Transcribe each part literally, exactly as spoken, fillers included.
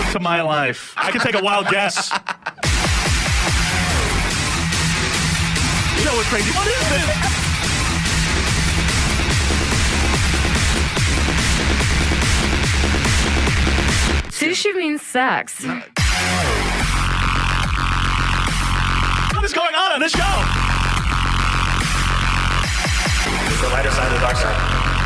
to my life. I can take a wild guess. Show is crazy. What is this? Sushi means sex. What is going on on this show? It's the lighter side of the dark side.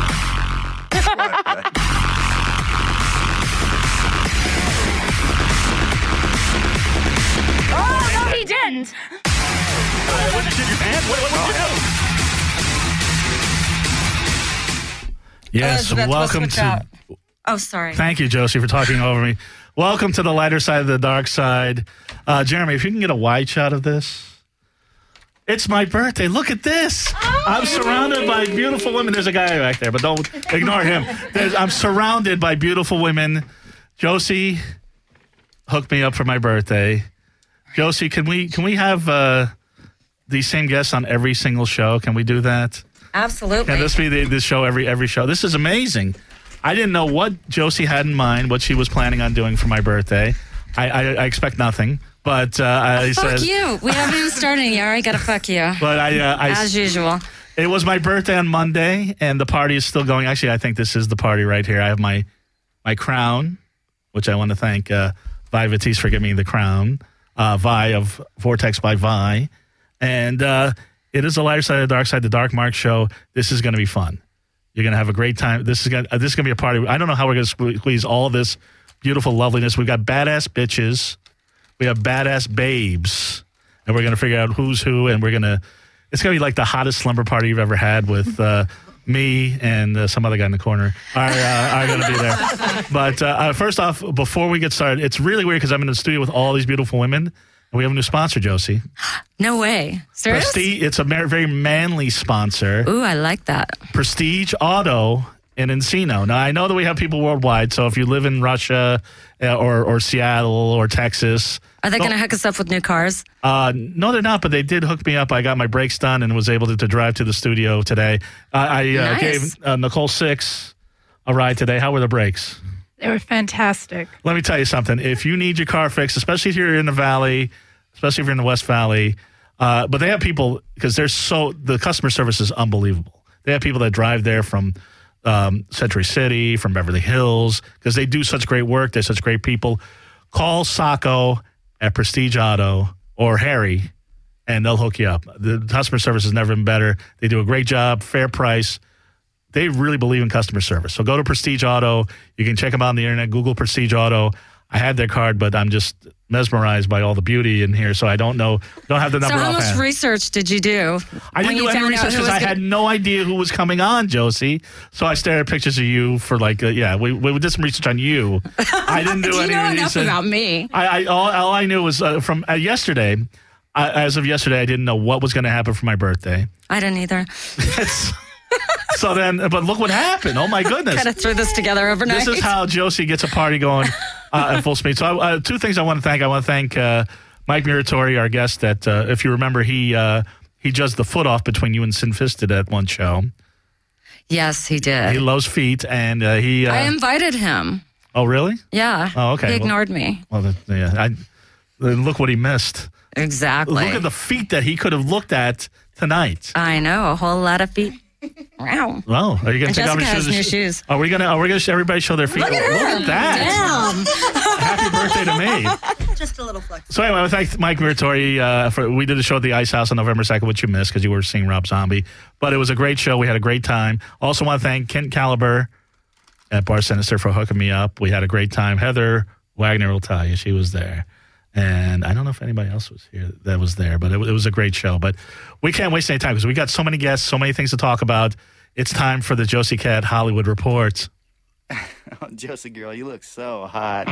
Oh, no, he didn't. Uh, what, you shit your pants? What, what, what did you do? Yes, Elizabeth, we'll welcome switch to... out. Oh, sorry. Thank you, Josie, for talking over me. Welcome to the lighter side of the dark side. Uh, Jeremy, if you can get a wide shot of this. It's my birthday. Look at this. Oh, I'm surrounded by beautiful women. There's a guy back there, but don't ignore him. There's, I'm surrounded by beautiful women. Josie hooked me up for my birthday. Josie, can we can we have uh, these same guests on every single show? Can we do that? Absolutely. Can this be the, this show every every show? This is amazing. I didn't know what Josie had in mind, what she was planning on doing for my birthday. I, I, I expect nothing, but uh, I oh, fuck said, you. We haven't even started yet. I gotta fuck you. But I, uh, I, as usual. It was my birthday on Monday, and the party is still going. Actually, I think this is the party right here. I have my my crown, which I want to thank uh, Vi Batiste for giving me the crown. Uh, Vi of Vortex by Vi, and uh, it is the lighter side of the dark side, the Dark Mark Show. This is going to be fun. You're going to have a great time. This is going uh, this is going to be a party. I don't know how we're going to squeeze all of this beautiful loveliness. We've got badass bitches. We have badass babes. And we're going to figure out who's who. And we're going to, it's going to be like the hottest slumber party you've ever had with uh, me and uh, some other guy in the corner are, uh, are going to be there. But uh, uh, first off, before we get started, it's really weird because I'm in the studio with all these beautiful women. And we have a new sponsor, Josie. No way. Serious? Prestige, it's a mer- very manly sponsor. Ooh, I like that. Prestige Auto in Encino. Now, I know that we have people worldwide, so if you live in Russia uh, or, or Seattle or Texas... Are they going to hook us up with new cars? Uh, no, they're not, but they did hook me up. I got my brakes done and was able to, to drive to the studio today. Uh, I uh, Nice. gave uh, Nicole Six a ride today. How were the brakes? They were fantastic. Let me tell you something. If you need your car fixed, especially if you're in the Valley, especially if you're in the West Valley, uh, but they have people, because they're so, the customer service is unbelievable. They have people that drive there from um, Century City, from Beverly Hills, because they do such great work. They're such great people. Call Sacco at Prestige Auto or Harry, and they'll hook you up. The customer service has never been better. They do a great job, fair price. They really believe in customer service. So go to Prestige Auto. You can check them out on the internet. Google Prestige Auto. I had their card, but I'm just mesmerized by all the beauty in here, so I don't know. Don't have the number So how much offhand. research did you do? I didn't do any research because I had no idea who was coming on, Josie. So I stared at pictures of you for like, uh, yeah, we, we did some research on you. I didn't do, do you any know research. enough about me? I, I all, all I knew was uh, from uh, yesterday. Uh, as of yesterday, I didn't know what was going to happen for my birthday. I didn't either. So then, but look what happened. Oh my goodness. Kind of threw this together overnight. This is how Josie gets a party going uh, at full speed. So uh, two things I want to thank. I want to thank uh, Mike Muratori, our guest, that uh, if you remember, he uh, he judged the foot off between you and Sin Fisted at one show. Yes, he did. He loves feet, and uh, he... Uh, I invited him. Oh, really? Yeah. Oh, okay. He Well- ignored me. Well, the, yeah, I, look what he missed. Exactly. Look at the feet that he could have looked at tonight. I know. A whole lot of feet. Wow. Well, are you going And to take off Jessica your has shoes? new shoes. Are we going to? Are we going to everybody show their feet? Look at her. Look at that! Happy birthday to me. Just a little flex. So anyway, I thank Mike Muratori uh, for. We did a show at the Ice House on November second, which you missed because you were seeing Rob Zombie. But it was a great show. We had a great time. Also, want to thank Kent Caliber at Bar Sinister for hooking me up. We had a great time. Heather Wagner will tell you she was there. And I don't know if anybody else was here that was there, but it, it was a great show. But we can't waste any time because we got so many guests, so many things to talk about. It's time for the Josie Cat Hollywood Report. Oh, Josie girl, you look so hot.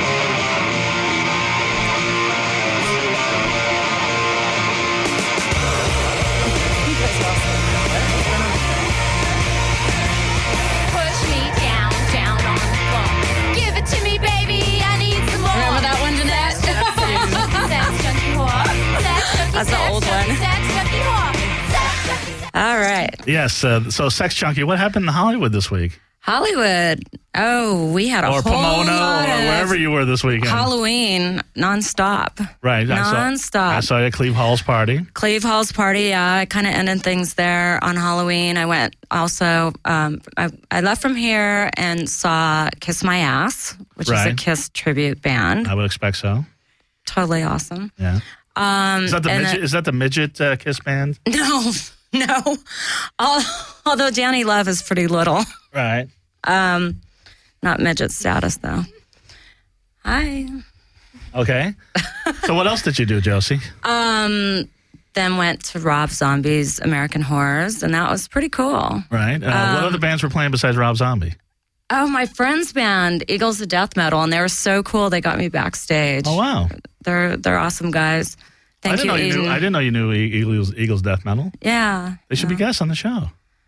Push me down, down on the floor. Give it to me, baby. I need some more. Remember that one, Jeanette? Sex junkie whore. Sex junkie, That's the sex old junkie, one. Sex junkie whore. Sex junkie, sex All right. Yes, uh, so Sex Junkie, what happened in Hollywood this week? Hollywood. Oh, we had a or whole Pomona lot or of wherever you were this weekend. Halloween nonstop. Right. I saw, Nonstop. I saw you at Cleve Hall's party. Cleve Hall's party, yeah. I kind of ended things there on Halloween. I went also, um, I, I left from here and saw Kiss My Ass, which is Right. a Kiss tribute band. I would expect so. Totally awesome. Yeah. Um, Is that the and midget, then- is that the midget uh, Kiss band? No, no. Al- Although Danny Love is pretty little. Right. Um, not midget status, though. Hi. Okay. So what else did you do, Josie? Um, then went to Rob Zombie's American Horrors, and that was pretty cool. Right. Uh, Um, what other bands were playing besides Rob Zombie? Oh, my friend's band, Eagles of Death Metal, and they were so cool. They got me backstage. Oh wow. They're they're awesome guys. Thank I didn't you, know you Eden. knew. I didn't know you knew E- Eagles, Eagles Death Metal. Yeah. They should be guests on the show.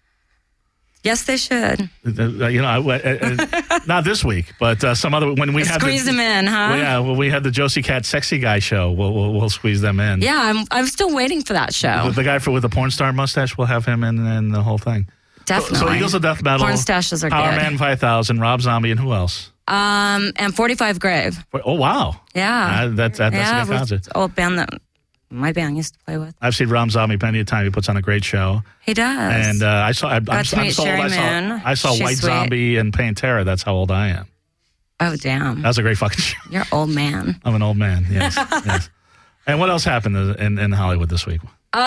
Yes, they should. Uh, you know, I, uh, uh, not this week, but uh, some other when we had Squeeze the, them in, huh? Well, yeah, well, we had the Josie Cat Sexy Guy show. We'll we'll, we'll squeeze them in. Yeah, I'm I'm still waiting for that show. The, the guy for with the porn star mustache, we'll have him in, in the whole thing. Definitely. So, so Eagles of Death Metal, Porn stashes are Power good. Man five thousand, Rob Zombie, and who else? Um, and forty-five Grave. Oh wow, Yeah. Uh, that's that, that's yeah, a good with concert. the old band that my band used to play with. I've seen Rob Zombie plenty of time. He puts on a great show. He does. And uh, I saw. I, I'm, Got to I'm meet sold. Sherry I saw. Moon. I saw She's White sweet. Zombie and Pantera. That's how old I am. Oh, damn. That was a great fucking show. You're an old man. I'm an old man. Yes. yes. And what else happened in, in Hollywood this week?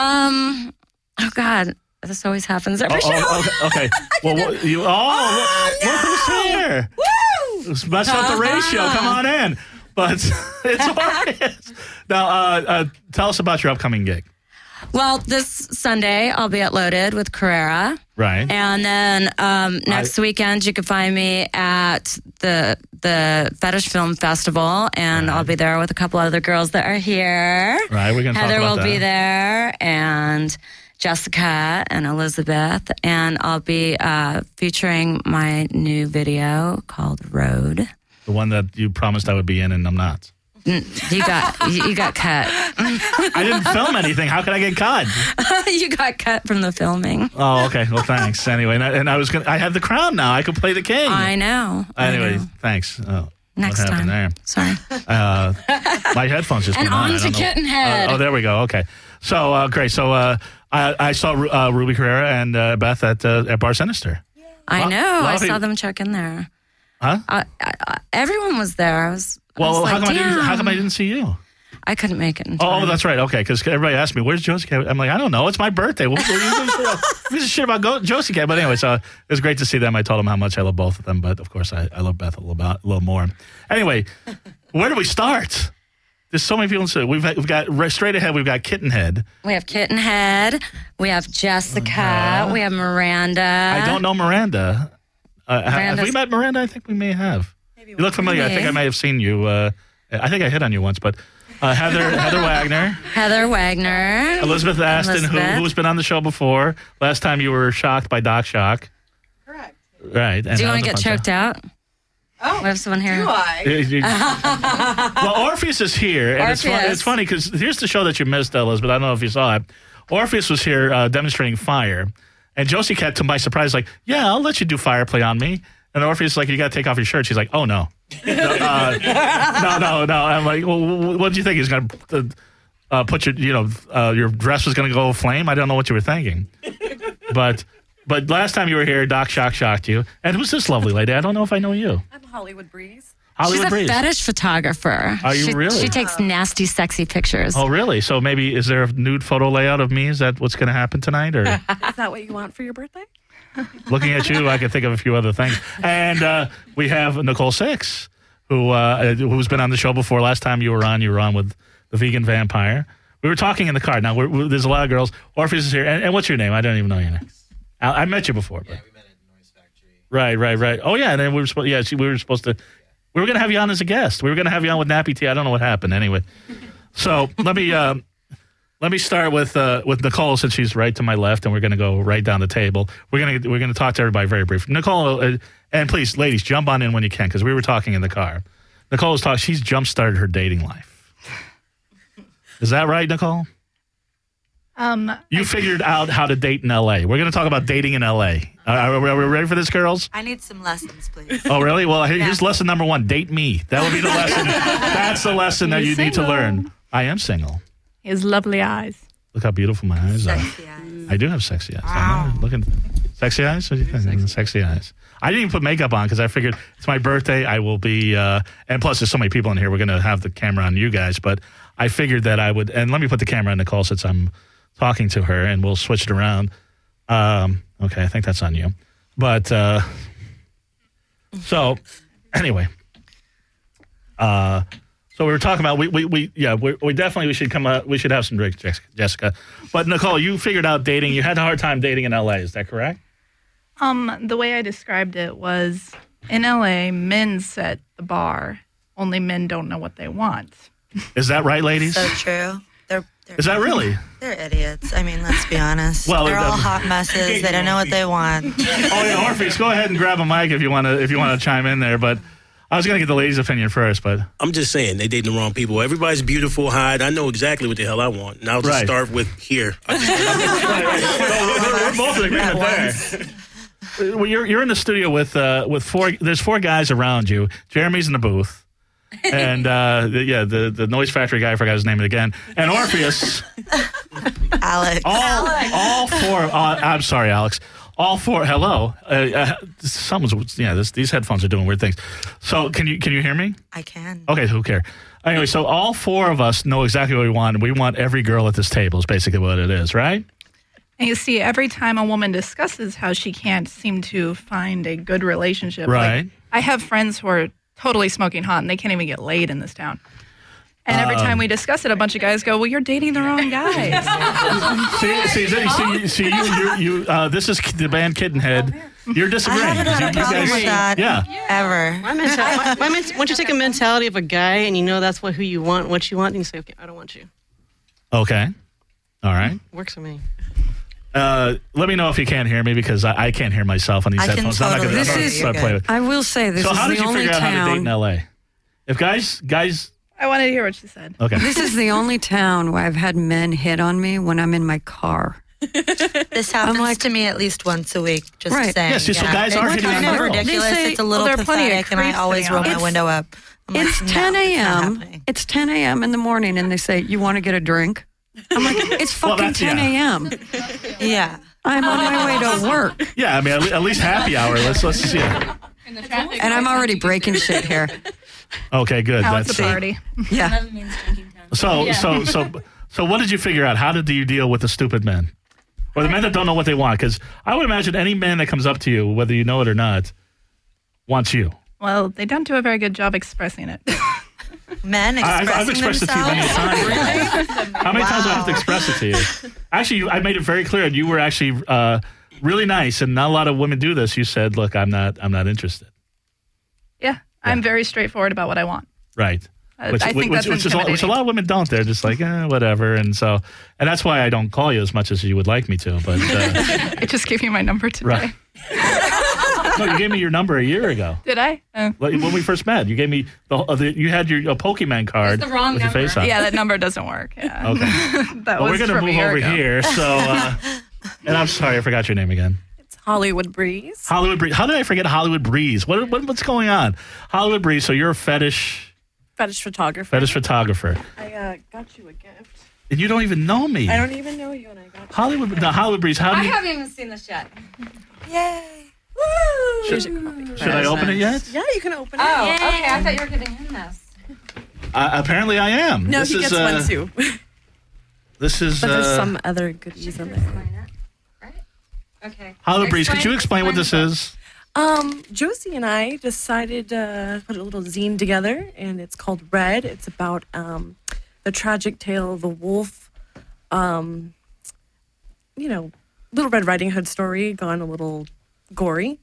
Um, oh, God. This always happens every Oh, show. oh, okay. okay. Well, what, you. Oh, Oh, look who's here. Woo! Let's mess up the ratio. Come on in. But it's Orpheus. Now, uh, uh, tell us about your upcoming gig. Well, this Sunday, I'll be at Loaded with Carrera. Right. And then um, next I- weekend, you can find me at the the Fetish Film Festival, and Right. I'll be there with a couple other girls that are here. Right, we're gonna talk Heather about will be that. there, and Jessica and Elizabeth, and I'll be uh, featuring my new video called Road. The one that you promised I would be in, and I'm not. You got you, you got cut. I didn't film anything. How could I get caught? You got cut from the filming. Oh, okay. Well, thanks. Anyway, and I, and I was gonna. I have the crown now. I could play the king. I know. I Anyway, know. thanks. Oh, Next what happened time. there? Sorry. Uh, my headphones just And went on. on I to don't know. Kittenhead. Uh, oh, there we go. Okay. So uh, great. So uh, I, I saw uh, Ruby Carrera and uh, Beth at uh, at Bar Sinister. I Lot- know. lot I of saw people- them check in there. Huh? Uh, I, I, everyone was there. I was. I Well, was how like, come I didn't? How "Damn." come I didn't see you? I couldn't make it. In Oh, time. that's right. Okay, because everybody asked me, "Where's Josie Cat?" I'm like, I don't know. It's my birthday. What, what are you doing? Who's the shit about Go- Josie Cat? But anyway, so it was great to see them. I told them how much I love both of them, but of course, I, I love Beth a little, about, a little more. Anyway, where do we start? There's so many people. So we've we've got right straight ahead. We've got Kittenhead. We have Kittenhead. We have Jessica. Uh-huh. We have Miranda. I don't know Miranda. Uh, have we Miranda's- met Miranda? I think we may have. You look familiar. I think I Maybe. may have seen you. Uh, I think I hit on you once, but uh, Heather Heather Wagner, Heather Wagner. Elizabeth Aston, who, Elizabeth. who's been on the show before. Last time you were shocked by Doc Shock. Correct. Right. And Do you that want to was get a fun choked out? Oh, We have someone here. do I? show. You- well, Orpheus is here, and it's fun, Orpheus. it's funny because here's the show that you missed, Elizabeth. I don't know if you saw it. Orpheus was here uh, demonstrating fire, and Josie Cat, to my surprise, like, yeah, I'll let you do fire play on me. And Orpheus is like, you got to take off your shirt. She's like, oh no, no, uh, no, no, no. I'm like, well, what did you think? He's gonna uh, uh, put your, you know, uh, your dress was gonna go flame? I don't know what you were thinking, but. But last time you were here, Doc Shock shocked you. And who's this lovely lady? I don't know if I know you. I'm Hollywood Breeze. Hollywood She's a Breeze. fetish photographer. Are you she, really? She takes nasty, sexy pictures. Oh, really? So maybe is there a nude photo layout of me? Is that what's going to happen tonight? Or Is that what you want for your birthday? looking at you, I can think of a few other things. And uh, we have Nicole Six, who uh, who's been on the show before. Last time you were on, you were on with the Vegan Vampire. We were talking in the car. Now we're, we're, there's a lot of girls. Orpheus is here. And, and what's your name? I don't even know your name. I, I met you before. But. Yeah, we met at Noise Factory. Right, right, right. Oh yeah, and then we were supposed. Yeah, she, we were supposed to. We were going to have you on as a guest. We were going to have you on with Nappy T. I don't know what happened. Anyway, so let me uh, let me start with uh, with Nicole, since she's right to my left, and we're going to go right down the table. We're going to we're going to talk to everybody very briefly. Nicole, uh, and please, ladies, jump on in when you can, because we were talking in the car. Nicole was talking. She's jump started her dating life. Is that right, Nicole? Um, You figured out how to date in L A. We're going to talk about dating in L A. Are, are we ready for this, girls? I need some lessons, please. Oh, really? Well, here- here's lesson number one. Date me. That would be the lesson. That's the lesson that you He's need to single. learn. I am single. he has lovely eyes. Look how beautiful my eyes are. Sexy eyes. I do have sexy eyes. I know. Looking sexy eyes. What do you think? Sexy. sexy eyes. I didn't even put makeup on because I figured it's my birthday. I will be, uh, and plus there's so many people in here. We're going to have the camera on you guys, but I figured that I would. And let me put the camera on Nicole since I'm talking to her, and we'll switch it around. Um, okay, I think that's on you. But uh, so anyway, uh, so we were talking about we we, we yeah we, we definitely we should come uh, we should have some drinks, Jessica. But Nicole, you figured out dating. You had a hard time dating in L A. Is that correct? Um, the way I described it was in L A, men set the bar. Only men don't know what they want. Is that right, ladies? So true. They're, they're Is that really? They're idiots. I mean, let's be honest. Well, they're it all doesn't- hot messes. They don't know what they want. Oh yeah, Orpheus, go ahead and grab a mic if you want to if you want to chime in there. But I was going to get the ladies' opinion first, but I'm just saying they dating the wrong people. Everybody's beautiful, hot. I know exactly what the hell I want. And I'll just Right. start with here. I just- we're, we're both in agreement there. Well, you're you're in the studio with uh, with four. There's four guys around you. Jeremy's in the booth, and uh, the, yeah, the the Noise Factory guy. I forgot his name again. And Orpheus. Alex. All all four. Uh, I'm sorry, Alex. All four. Hello. Uh, uh, someone's yeah. This, these headphones are doing weird things. So can you can you hear me? I can. Okay, who cares? Anyway, so all four of us know exactly what we want. We want every girl at this table is basically what it is, right? And you see, every time a woman discusses how she can't seem to find a good relationship, Right. like, I have friends who are totally smoking hot and they can't even get laid in this town. And every Um, time we discuss it, a bunch of guys go, "Well, you're dating the wrong guys." See, see, see, see, see you, you, you uh, this is the band Kittenhead. You're I disagreeing. haven't had You- a you problem guys- with that Yeah. ever. My menta- my, my ment- once you take a mentality of a guy and you know that's what who you want, what you want, and you say, okay, I don't want you. Okay. All right. Works for me. Uh, let me know if you can't hear me because I, I can't hear myself on these I can headphones. I'm not totally gonna- I'm hear not you. gonna start You're playing good. with- I will say this So is how did the you only figure out how to date in town. L A? If guys, guys, I wanted to hear what she said. okay. This is the only town where I've had men hit on me when I'm in my car. This happens like- to me at least once a week. Just Right. saying. Yeah, see, so guys It's are hitting kind on of girls. ridiculous. They say- it's a well, little there are plenty of pathetic, and I creeps always sitting roll on my it. window up. I'm like, It's no, ten it's not a.m. happening. It's ten a.m. in the morning, and they say, "You want to get a drink?" I'm like, "It's Well, fucking that's- yeah. ten a.m. Yeah. I'm on my way to work, Yeah, I mean, at le- at least happy hour. Let's let's see. and I'm already breaking shit here." Okay, good. Now it's That's a party. Yeah. so so so so. What did you figure out? How did you deal with the stupid men, or the men that don't know what they want? Because I would imagine any man that comes up to you, whether you know it or not, wants you. Well, they don't do a very good job expressing it. Men I- expressing I've, I've expressed it to you many themselves. times. How many times do I have to Wow. express it to you? Actually, you, I made it very clear. You were actually uh, really nice, and not a lot of women do this. You said, "Look, I'm not, I'm not interested." Yeah, I'm very straightforward about what I want. Right. Uh, I think that's which, is a, lot- which a intimidating. lot of women don't. They're just like, eh, whatever. And so, and that's why I don't call you as much as you would like me to. But uh, I just gave you my number today. right. No, you gave me your number a year ago. Did I? Uh, Like, when we first met, you gave me the, uh, the you had your a Pokemon card the wrong with your face on. yeah, that number doesn't work. Yeah. Okay. that Well, was we're gonna from a move year over ago. here. So, uh, and I'm sorry, I forgot your name again. Hollywood Breeze. Hollywood Breeze. How did I forget Hollywood Breeze? What, what what's going on? Hollywood Breeze. So you're a fetish Fetish photographer. fetish photographer, I uh, got you a gift. and you don't even know me. I don't even know you, and I got you. Hollywood. No, Hollywood Breeze. How do I you, haven't even seen this yet. Yay. should, should I open it yet? Yeah, you can open it. Oh, okay. I thought you were giving him this. Uh, apparently, I am. No, this he is, gets uh, one too. This is But there's uh, some other goodies in there. Explain it. Right? Okay. Hollywood Breeze. Could you explain what the this book. is? Um, Josie and I decided to put a little zine together, and it's called Red. It's about um, the tragic tale of a wolf. Um, you know, Little Red Riding Hood story gone a little gory.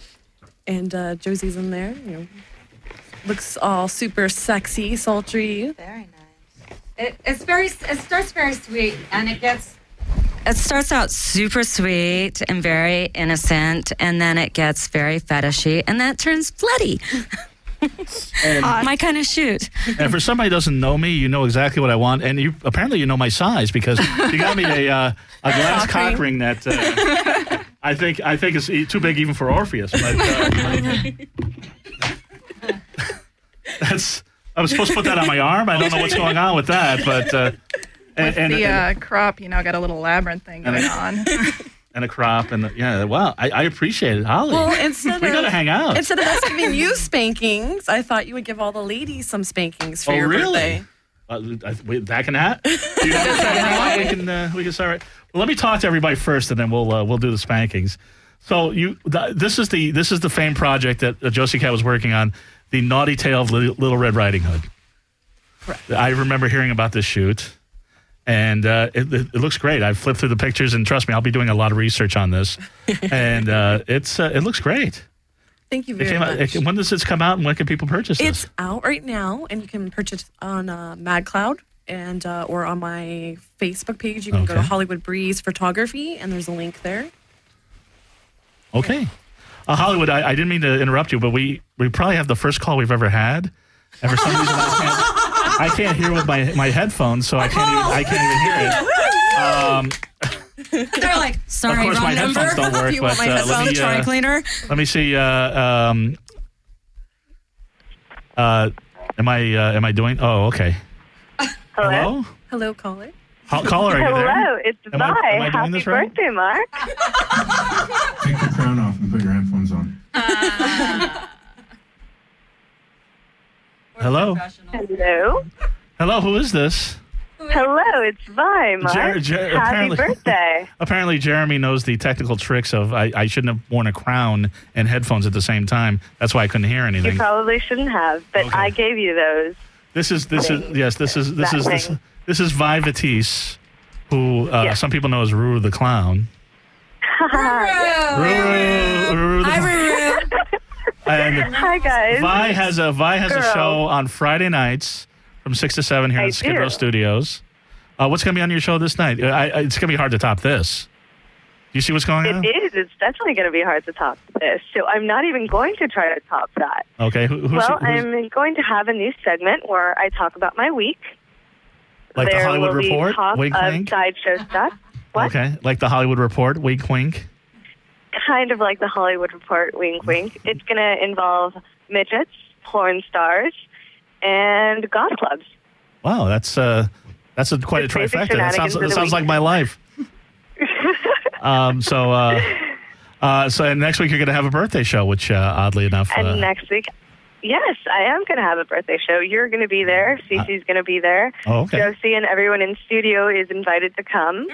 And uh, Josie's in there, you know, looks all super sexy, sultry. Very nice. It, it's very. It starts very sweet, and it gets. It starts out super sweet and very innocent, and then it gets very fetishy, and then it turns bloody. And, My kind of shoot. and for somebody who doesn't know me, you know exactly what I want, and you apparently you know my size because you got me a uh, a glass Cock ring. cock ring that uh, I think I think is e- too big even for Orpheus. But, uh, that's I was supposed to put that on my arm. I don't know what's going on with that, but uh, and, With and, the and, uh, crop, you know, got a little labyrinth thing And going I- on. and a crop and yeah. Wow, I, I appreciate it, Holly. Well, instead we of gotta hang out. instead of us giving you spankings, I thought you would give all the ladies some spankings for Oh, your really? birthday. Uh, I, wait, that can happen. Do you have that now? We can uh, we can start. Right. Well, let me talk to everybody first, and then we'll uh, we'll do the spankings. So you, th- this is the this is the famed project that uh, Josie Cat was working on, the Naughty Tale of Li- Little Red Riding Hood. Correct. I remember hearing about this shoot, and uh, it, it, it looks great. I've flipped through the pictures, and trust me, I'll be doing a lot of research on this, and uh, it's uh, it looks great. Thank you It very came out, much. it, when does this come out, and when can people purchase this? It's out right now, and you can purchase on uh, MadCloud and uh, or on my Facebook page. You can go to Okay. Hollywood Breeze Photography, and there's a link there. Okay. Uh, Hollywood, I, I didn't mean to interrupt you, but we, we probably have the first call we've ever had. And for some reason, I can't, I can't hear with my, my headphones, so I can't even, I can't even hear it. Um, They're like, sorry, of course, wrong my number. headphones don't work, You want but my uh, let headphones? me, Try uh, cleaner. let me see. Uh, um, uh, am I uh, am I doing? Oh, okay. Hello? Hello, caller. Ho- Caller, are you there? Hello, it's Am I- Vi. am I doing Happy this right? birthday, Mark. Take the crown off and put your headphones on. Hello? Hello. Hello, who is this? Hello, it's Vi, Mark. Jer- Jer- Happy apparently- birthday. Apparently, Jeremy knows the technical tricks of I, I shouldn't have worn a crown and headphones at the same time. That's why I couldn't hear You anything. probably shouldn't have, but Okay. I gave you those. This is this is yes. This is this That is this, thing. this is Vi Batiste, who uh, Yeah. some people know as Ruru the Clown. Ruru, Ruru the Hi, Clown. Ruru. Hi, And guys. Vi has a Vi has a Girl. show on Friday nights from six to seven here I at Skid Row do. Studios. Uh, what's going to be on your show this night? I, I, it's going to be hard to top this. You see what's going on? It is. It's definitely going to be hard to top this. So I'm not even going to try to top that. Okay. Who, who's, well, who's I'm going to have a new segment where I talk about my week. like the there Hollywood will be Report? talk Wink, of wink. sideshow stuff. What? Okay, like the Hollywood Report. Wink, wink. Kind of like the Hollywood Report, wink, wink. It's going to involve midgets, porn stars, and golf clubs. Wow, that's uh, that's a, quite It's a basic trifecta. That sounds shenanigans of that the sounds week. like my life. um, so uh, uh, so and next week you're going to have a birthday show, which uh, oddly enough, And uh, next week, yes, I am going to have a birthday show. You're going to be there. Cece's going to be there. oh, okay. Josie and everyone in studio is invited to come.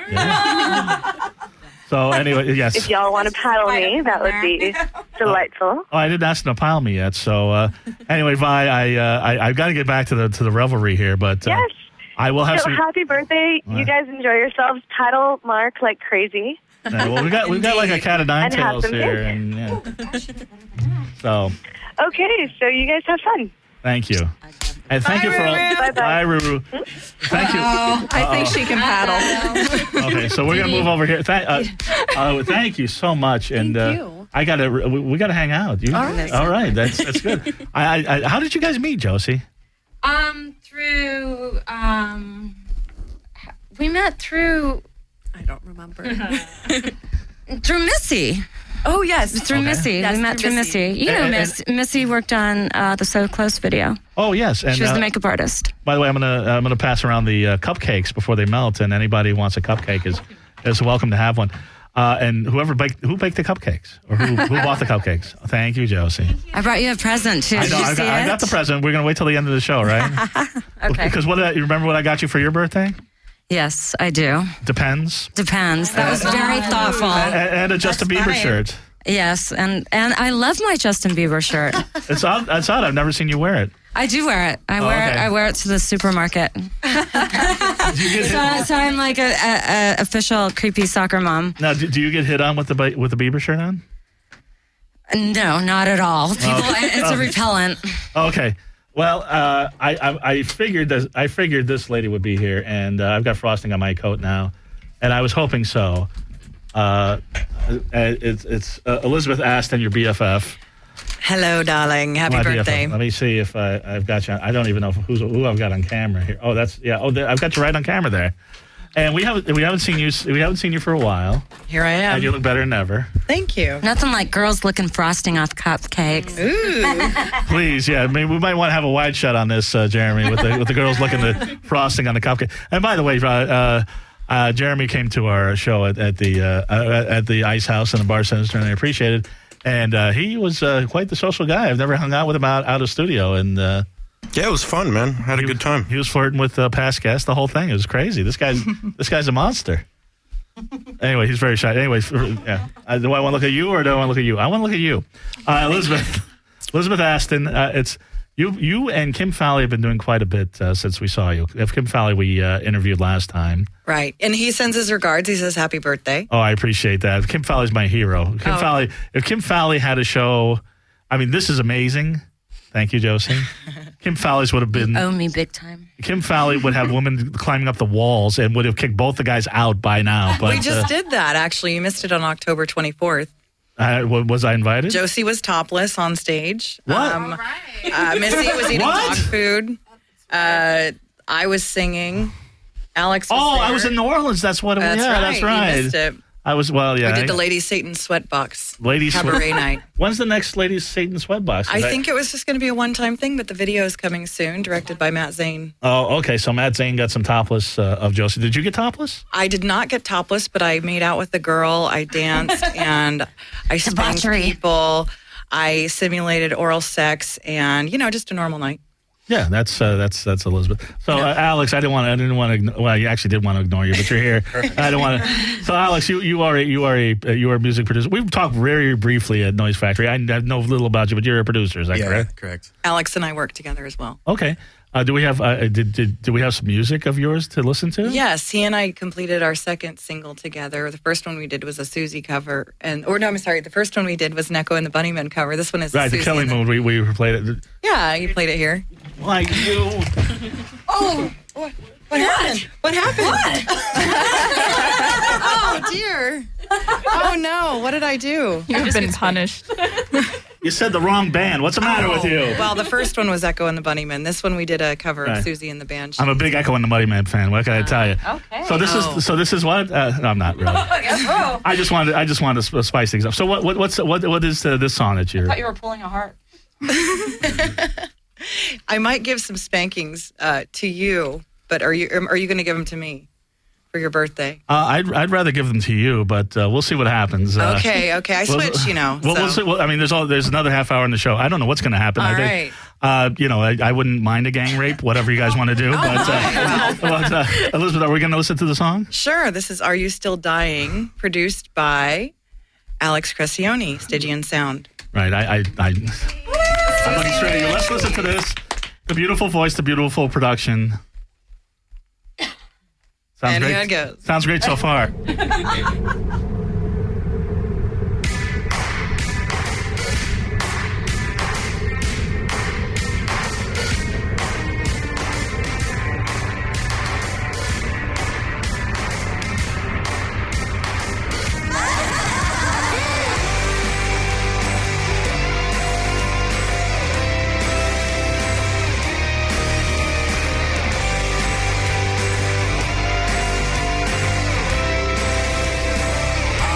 So anyway, yes. If y'all want to paddle me, that would be delightful. Oh, I didn't ask them to pile me yet. So uh, anyway, Vi, I uh, I I've got to get back to the to the revelry here, but uh, Yes. I will have So some. happy birthday. What? You guys enjoy yourselves. Paddle Mark like crazy. Yeah, well, we got we got like a cat of nine And have tails some here, cake. and yeah. So Okay, so you guys have fun. thank you, and thank you for all. Bye-bye. Bye, Ruru. Thank you. I think she can paddle. Okay, so we're gonna move over here. Thank, uh, uh, thank you so much, and Thank uh, you. I gotta we, we gotta hang out. You, All right. all right, that's that's good. I, I, I, how did you guys meet, Josie? Um, through um, we met through I don't remember. through Missy. Oh yes, Through Okay. Missy, Yes, we met through through Missy. Missy. You know, And- and- Miss Missy worked on uh, the So Close video. Oh yes, and She was uh, the makeup artist. by the way, I'm gonna I'm gonna pass around the uh, cupcakes before they melt, and anybody who wants a cupcake is is welcome to have one. Uh, and whoever baked who baked the cupcakes or who, who bought the cupcakes? Thank you, Josie. I brought you a present too. I Did know you I see got, I it? got the present. We're gonna wait till the end of the show, right? Okay. Because what did I, you remember what I got you for your birthday? Yes, I do. Depends. Depends. That was very thoughtful. And, and a Justin That's Bieber fine. shirt. Yes, and and I love my Justin Bieber shirt. It's odd. It's odd. I've never seen you wear it. I do wear it. I Oh, wear okay. it. I wear it to the supermarket. Do you get So, hit, so I'm like a, a, a official creepy soccer mom. now, do, do you get hit on with the Bi- with the Bieber shirt on? No, not at all. People, Okay. it's a Okay. repellent. Okay. Well, uh, I, I I figured this I figured this lady would be here, and uh, I've got frosting on my coat now, and I was hoping so. Uh, it's it's uh, Elizabeth Aston, your B F F, Hello, darling. Happy Well, I do have birthday. to- let me see if I, I've got you. I don't even know who's, who I've got on camera here. Oh, that's yeah. Oh, there, I've got you right on camera there. And we haven't we haven't seen you we haven't seen you for a while. Here I am. And you look better than ever. Thank you. Nothing like girls licking frosting off cupcakes. Ooh. Please, yeah. I mean, we might want to have a wide shot on this, uh, Jeremy, with the with the girls looking the frosting on the cupcake. And by the way, uh, uh, uh, Jeremy came to our show at, at the uh, uh, at the Ice House in the Bar Center, and I appreciate it. And uh, he was uh, quite the social guy. I've never hung out with him out, out of studio. And uh, yeah, it was fun, man. I had a good time. He was flirting with uh, past guests. The whole thing. It was crazy. This guy's this guy's a monster. Anyway, he's very shy. Anyway, yeah. Uh, do I want to look at you or do I want to look at you? I want to look at you, uh, Elizabeth. Elizabeth Aston. Uh, it's you. You and Kim Fowley have been doing quite a bit uh, since we saw you. If Kim Fowley we uh, interviewed last time. Right. And he sends his regards. He says happy birthday. Oh, I appreciate that. Kim Fowley's my hero. Kim Oh. Fowley. If Kim Fowley had a show, I mean, this is amazing. Thank you, Josie. Kim Fowley's would have been. Owe me big time. Kim Fowley would have women climbing up the walls and would have kicked both the guys out by now. But we just uh, did that, actually. You missed it on October twenty-fourth. I, w- was I invited? Josie was topless on stage. What? Um, uh, Missy was eating What? dog food. Uh, I was singing. Alex was Oh, there. I was in New Orleans. That's what it was. That's Yeah, right. that's You right. missed it. I was, well, yeah. We did the I- Lady Satan Sweatbox Ladies cabaret Sweat- night. When's the next Ladies Satan Sweatbox? Is I that- think it was just going to be a one-time thing, but the video is coming soon, directed by Matt Zane. Oh, okay. So Matt Zane got some topless uh, of Josie. Did you get topless? I did not get topless, but I made out with the girl. I danced and I spanked people. I simulated oral sex, and you know, just a normal night. Yeah, that's uh, that's that's Elizabeth. So uh, Alex, I didn't want to. I didn't want to. Well, you actually did want to ignore you, but you're here. I don't want to. So Alex, you you are a, you are a uh, you are a music producer. We've talked very briefly at Noise Factory. I know little about you, but you're a producer. Is that Yeah, correct? correct. Alex and I work together as well. Okay. Uh, do we have uh, did, did do we have some music of yours to listen to? Yes, he and I completed our second single together. The first one we did was a Susie cover, and or no, I'm sorry, the first one we did was an Echo and the Bunnymen cover. This one is Right, a the Susie Kelly and the- Moon. We we played it. Yeah, you played it here. Like you. Oh, what, what happened? What happened? Oh dear. Oh no, what did I do? You've been punished. You said the wrong band. What's the matter with you? Well, the first one was Echo and the Bunnymen. This one we did a cover Right. of Susie and the Band. I'm a big Echo and the Muddy Man fan. What can I tell you? Okay. So this Oh. is so this is what? Uh, no, I'm not really. I just wanted I just wanted to sp- spice things up. So what what what's what what is uh, this song that you're? you were pulling a heart. I might give some spankings uh, to you, but are you are you going to give them to me for your birthday? Uh, I'd I'd rather give them to you, but uh, we'll see what happens. Uh, Okay, okay. I we'll- switch, you know. Well, so. we'll see. Well, I mean, there's all there's another half hour in the show. I don't know what's going to happen. All I think, uh, you know, I, I wouldn't mind a gang rape, whatever you guys want to do. But, uh, but uh, Elizabeth, are we going to listen to the song? Sure. This is "Are You Still Dying," produced by Alex Crescione, Stygian Sound. Right. I. I, I I'm looking straight at you. Let's listen to this. The beautiful voice, the beautiful production. Sounds And great. here it goes. Sounds great so far. Are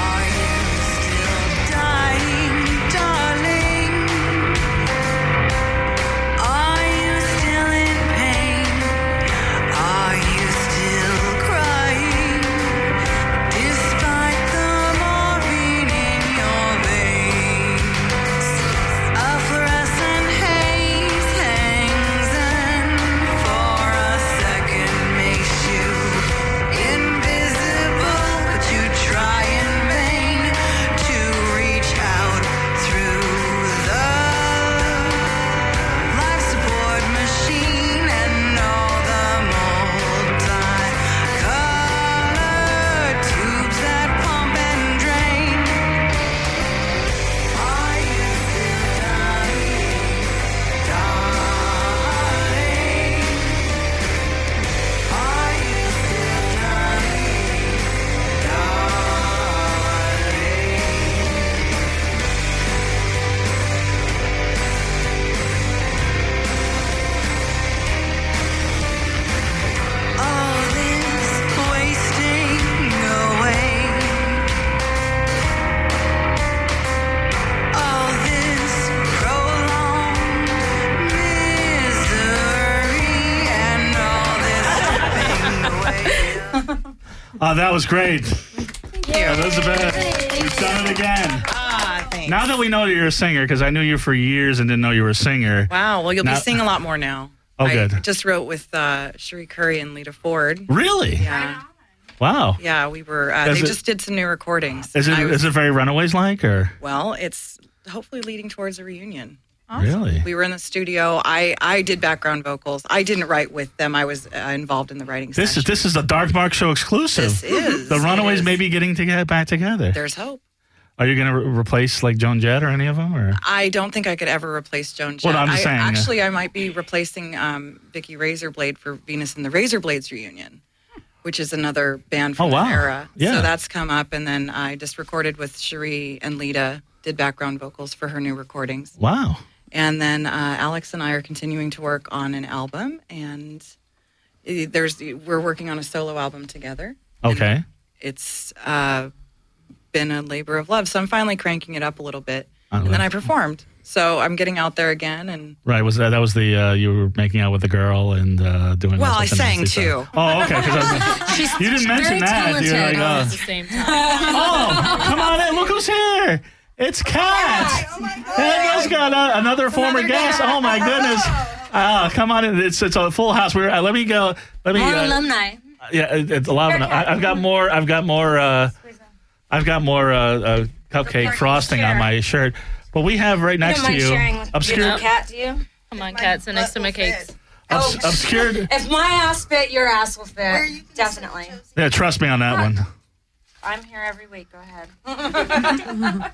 Oh, that was great. Thank you. Elizabeth, you've done it again. Ah, thanks. Now that we know that you're a singer, because I knew you for years and didn't know you were a singer. Wow, well, you'll now, be seeing a lot more now. Oh, I good. just wrote with uh, Cherie Curry and Lita Ford. Really? Yeah. Wow. Yeah, we were, uh, Is they it- just did some new recordings. Is it And I was- is it very Runaways-like, or? Well, it's hopefully leading towards a reunion. Really? We were in the studio. I, I did background vocals. I didn't write with them. I was uh, involved in the writing This session. is this is the Dark Mark Show exclusive. This is. The Runaways It may is. be getting to get back together. There's hope. Are you going to re- replace like Joan Jett or any of them? Or I don't think I could ever replace Joan Jett. Well, I'm just I, saying, uh, Actually, I might be replacing um, Vicky Razorblade for Venus and the Razorblades reunion, which is another band from Oh, wow. that era. Yeah. So that's come up, and then I just recorded with Cherie and Lita, did background vocals for her new recordings. Wow. And then uh, Alex and I are continuing to work on an album, and uh, there's we're working on a solo album together. Okay. It's uh, been a labor of love, so I'm finally cranking it up a little bit. I And then love- I performed, so I'm getting out there again. And Right, was that that was the uh, you were making out with the girl and uh, doing? Well, all I sorts of sang, nasty too. stuff. Oh, okay. 'cause I was- She's you didn't mention very that. You were like, talented. oh. At the same time. Oh, come on in! Look who's here! It's Kat. Kat's got a, another former guest. Oh my goodness! Oh, come on in! It's it's a full house. We're uh, let me go. Let me. More uh, alumni. Yeah, it- it's a lot of. I, I've got more. I've got more. Uh, I've got more uh, uh, cupcake frosting on my shirt. But we have right next to you, obscure, Cat, do you? Come on, Kat, sit next to my cakes. obs- obscured. If my ass fit, your ass will fit. Definitely. Yeah, trust me on that one. I'm here every week. Go ahead.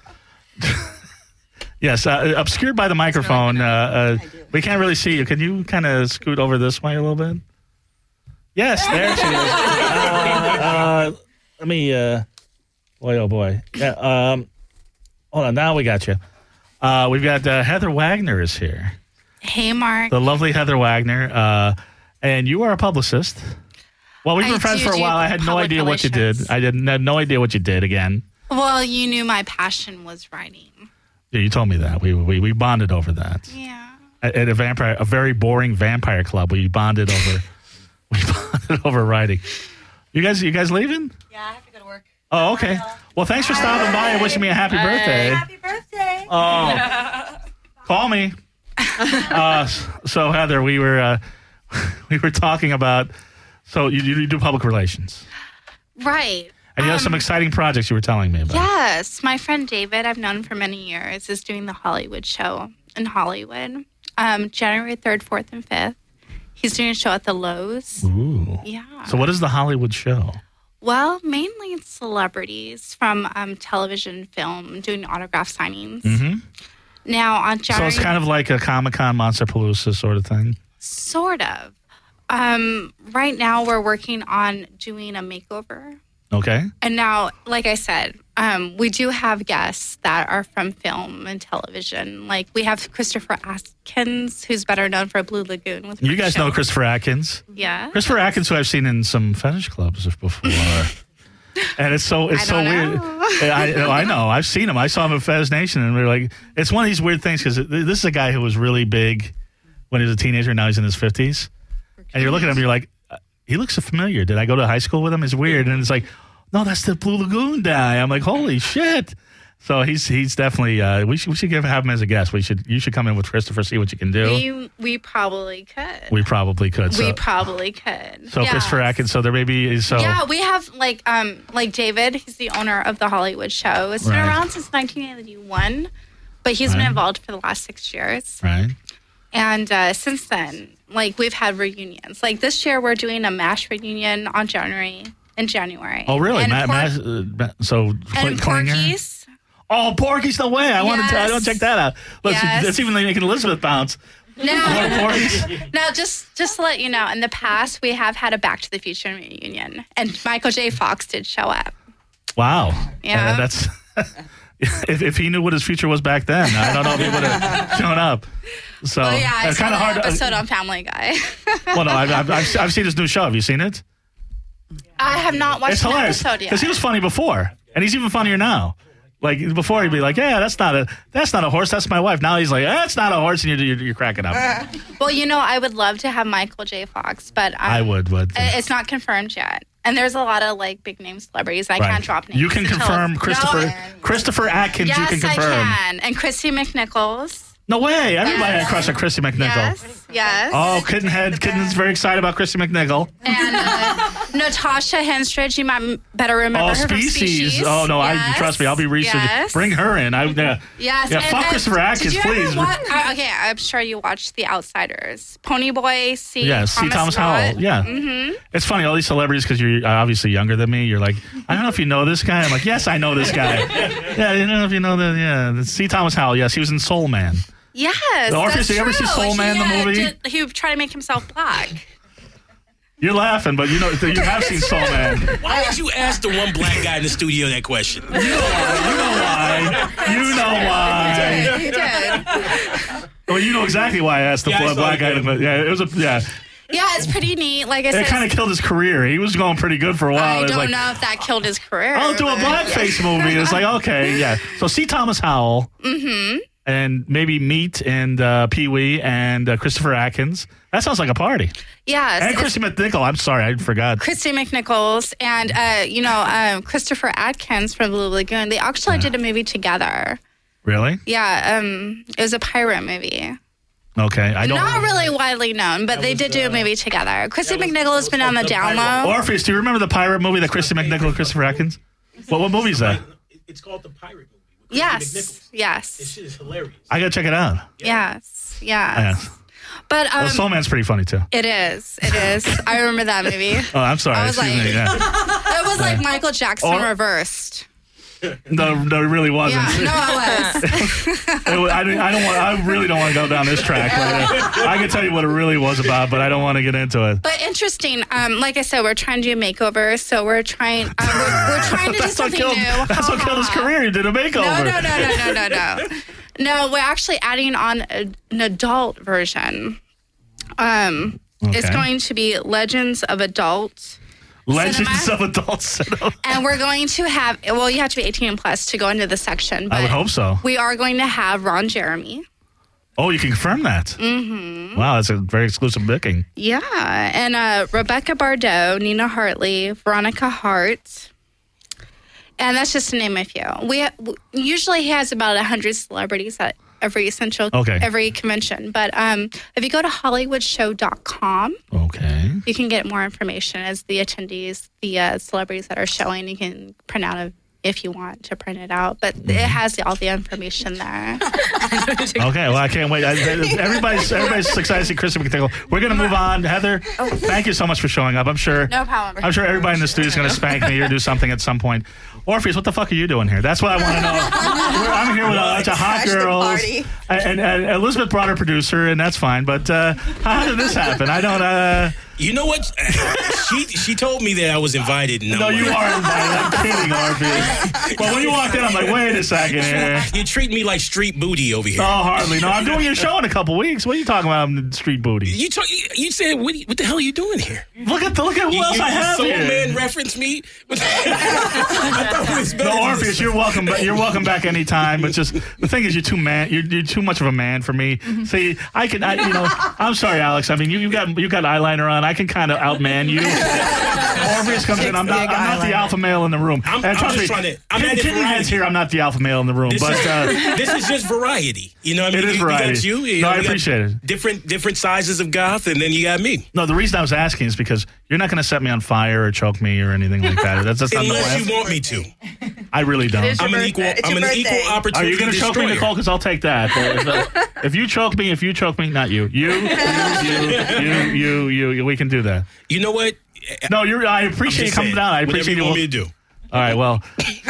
Yes, uh, obscured by the microphone. Uh, uh, we can't really see you. Can you kind of scoot over this way a little bit? Yes, there she is. Uh, uh, let me. Uh, boy, oh boy. Yeah. Um, hold on. Now we got you. Uh, we've got uh, Heather Wagner is here. Hey, Mark. The lovely Heather Wagner. Uh, and you are a publicist. Well, we've been I friends do for a do while. I had no public idea what you did. relations. I didn't had no idea what you did again. Well, you knew my passion was writing. Yeah, you told me that. We we we bonded over that. Yeah. At, at a vampire, a very boring vampire club. We bonded over. we bonded over writing. You guys, you guys leaving? Yeah, I have to go to work. Oh, okay. Well, thanks for stopping by and wishing me a happy birthday. Happy birthday. Oh, call me. Uh, so Heather, we were uh, we were talking about. So you, you do public relations, Right. and you have Um, some exciting projects you were telling me about. Yes. My friend David, I've known for many years, is doing the Hollywood show in Hollywood. Um, January third, fourth, and fifth. He's doing a show at the Lowe's. Ooh. Yeah. So what is the Hollywood show? Well, mainly it's celebrities from um, television, film, doing autograph signings. Mm-hmm. Now, on So January... it's kind of like a Comic-Con, Monsterpalooza sort of thing. Sort of. Um, right now, we're working on doing a makeover. Okay. And now, like I said, um, we do have guests that are from film and television. Like we have Christopher Atkins, who's better known for Blue Lagoon. With You guys know Christopher Atkins. Yeah. Christopher Atkins, who I've seen in some fetish clubs before. And it's so it's I so don't weird. know. I, I know. I've seen him. I saw him at Fez Nation, and we are like, it's one of these weird things because this is a guy who was really big when he was a teenager. Now he's in his fifties, and you're looking at him, you're like, he looks so familiar. Did I go to high school with him? It's weird, and it's like, no, that's the Blue Lagoon guy. I'm like, holy shit. So he's he's definitely. Uh, we should we should give, have him as a guest. We should you should come in with Christopher, see what you can do. We we probably could. We probably could. So, we probably could. so Yeah. Christopher Atkins. So there may be so. Yeah, we have like um like David. He's the owner of the Hollywood show. It's been Right. around since nineteen eighty-one, but he's Right. been involved for the last six years. Right. And uh, since then, like we've had reunions. Like this year, we're doing a MASH reunion on January in January. Oh really? And Ma- Por- ma- uh, ma- so and Klinger? Porky's. Oh, Porky's, no way! I want to. I Yes. don't check that out. Let's, Yes. That's even making Elizabeth bounce. Now, More Porky's. now, just just to let you know, in the past, we have had a Back to the Future reunion, and Michael J. Fox did show up. Wow. Yeah. Uh, that's. if, if he knew what his future was back then, I don't know if he would have shown up. So well, yeah, I it's saw kind that of hard. episode To, on Family Guy. well, no, I've, I've, I've, I've seen his new show. Have you seen it? I have not watched It's an hilarious episode yet. because he was funny before, and he's even funnier now. Like before, he'd be like, "Yeah, that's not a that's not a horse. That's my wife." Now he's like, "That's not a horse," and you're, you're, you're cracking up. Well, you know, I would love to have Michael J. Fox, but um, I would, but uh, it's not confirmed yet. And there's a lot of like big name celebrities. I right. can't drop names. You can until- confirm Christopher No, Christopher Atkins. yes, you can confirm. I can. And Christy McNichols. No way! Everybody Yes. had a crush on Christy McNichol. Yes, yes. Oh, Kittenhead. Kitten's very excited about Christy McNichol. And uh, Natasha Henstridge, you might m- better remember Oh, her from species. Species. Oh no, I Yes. trust me. I'll be researching. Yes. Bring her in. I yeah. Yes. Yeah. and- Fuck and Christopher Atkins, did you ever please. watch- uh, okay, I'm sure you watched The Outsiders. Ponyboy, C. Yeah, C. Thomas Howell. Yeah. Mm-hmm. It's funny, all these celebrities, because you're uh, obviously younger than me, you're like, I don't know if you know this guy. I'm like, yes, I know this guy. Yeah, I don't know if you know that. Yeah, C. Thomas Howell. Yes, he was in Soul Man. Yes. Orpheus, that's did you ever see true. Soul Man, he, the uh, movie? Did, he would try to make himself black. You're laughing, but you know you have seen Soul Man. Why would you ask the one black guy in the studio that question? You know why. You know why. He did. Well, you know exactly why I asked the Yeah, I saw black guy. it. But yeah, it was a yeah. Yeah, it's pretty neat. Like I It said, kind of killed his career. He was going pretty good for a while. I It was don't like, know if that killed his career. I'll do a but- blackface movie. It's like, okay, yeah. So C. Thomas Howell. Mm-hmm. And maybe Meat and uh, Pee Wee and uh, Christopher Atkins. That sounds like a party. Yes. And it's- Christy McNichol. I'm sorry, I forgot. Christy McNichols and, uh, you know, um, Christopher Atkins from Blue Lagoon. They actually did a movie together. Really? Yeah, um, it was a pirate movie. Okay, I don't. Not really widely known, but they did do a movie together. Christy McNichol has been on the down low. Orpheus, do you remember the pirate movie that Christy McNichol and Christopher Atkins? What what movie is that? It's called The Pirate Movie. Yes, yes. This shit is hilarious. I gotta check it out. Yes, yes. Yeah. But um, Well, Soul Man's pretty funny too. it is, it is. I remember that movie. Oh, I'm sorry. I was Excuse like, me. Yeah. it was like Michael Jackson Or- reversed. No, no, it really wasn't. Yeah, no, it was. It was- I, don't- I don't want. I really don't want to go down this track. But, uh, I can tell you what it really was about, but I don't want to get into it. But interesting. Um, like I said, we're trying to do a makeover, so we're trying. Um, we're, we're trying to do That's what something killed. new. That's what killed his career. He did a makeover. No, no, no, no, no, no, no. No, we're actually adding on a, an adult version. Um, It's Okay. going to be Legends of Adult. Legends Cinema. of Adult Cinema. And we're going to have, well, you have to be eighteen plus to go into the section. But I would hope so. We are going to have Ron Jeremy. Oh, you can confirm that. Mm-hmm. Wow, that's a very exclusive booking. Yeah. And uh, Rebecca Bardot, Nina Hartley, Veronica Hart. And that's just to name a few. We w- usually he has about one hundred celebrities at every essential, Okay. every convention. But um, if you go to hollywood show dot com, Okay. you can get more information as the attendees, the uh, celebrities that are showing. You can print out a, if you want to print it out, but it has all the information there. Okay, well, I can't wait. I, everybody's everybody's excited to see Christy McNichol. We're going to move on. Heather, thank you so much for showing up. I'm sure. No problem. I'm sure everybody in the studio is going to spank me or do something at some point. Orpheus, what the fuck are you doing here? That's what I want to know. We're, I'm here with a bunch of hot Crash the girls. party. And, and, and Elizabeth brought her producer, and that's fine. But uh, how did this happen? I don't. Uh, You know what? she she told me that I was invited. No, no, you are invited. I'm kidding, Orpheus. Well, when you walked in, I'm like, wait a second here. You treat me like street booty over here. Oh, hardly. No, I'm doing your show in a couple weeks. What are you talking about? I'm street booty. You talk, you, you said what, what the hell are you doing here? Look at the, look at who you, else you, I have Soul here. Man reference me. I thought it was better No, than Orpheus, this. you're welcome. Ba- you're welcome back anytime. But just the thing is, you're too man. You're, you're too much of a man for me. See, I can. I, you know, I'm sorry, Alex. I mean, you you got you got eyeliner on. I can kind of outman you. Orpheus comes in. I'm not. I'm not the alpha male in the room. I'm- And I'm trust just me, trying to- I'm Kid- adding Kidney variety. Head's here. I'm not the alpha male in the room. This, But is, uh, this is just variety. You know what I mean? It is you, variety. You got you. you No, know, I you got appreciate it. Different different sizes of goth, and then you got me. no, the reason I was asking is because you're not going to set me on fire or choke me or anything like that. That's, that's not the Unless plan. you want me to. I really don't. I'm an equal. It's I'm your an birthday. equal Are opportunity you going to choke me, destroyer. Nicole? Because I'll take that. If, uh, if you choke me, if you choke me, not you. You, you, you, you, you, you, you. We can do that. You know what? No, you're. I appreciate you just coming saying, down. I whatever appreciate you you. want me to do. All right. Well,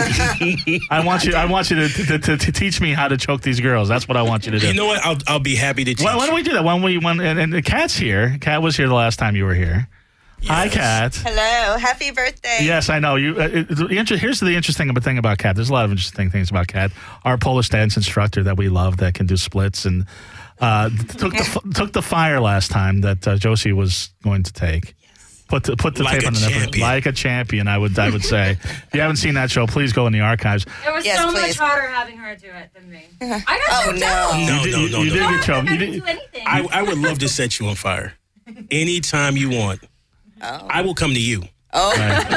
I want you. I want you to, to, to, to teach me how to choke these girls. That's what I want you to do. You know what? I'll I'll be happy to teach. Why, why don't we do that? When we when and, and Kat's here. Kat was here the last time you were here. Hi, Kat. Hello, happy birthday. Yes, I know. You. Uh, it, the inter- here's the interesting thing about Kat. There's a lot of interesting things about Kat. Our Polish dance instructor that we love that can do splits and uh, took the f- took the fire last time that uh, Josie was going to take. Put the, put the Like tape a on the nipple. champion. Like a champion, I would I would say. If you haven't seen that show, please go in the archives. It was Yes, so please. much harder having her do it than me. I got Oh, choked no. out. No, you did, no, you, no, you no. did get choked. I You didn't did, do anything. I, I would love to set you on fire. Anytime you want. I will come to you. Oh.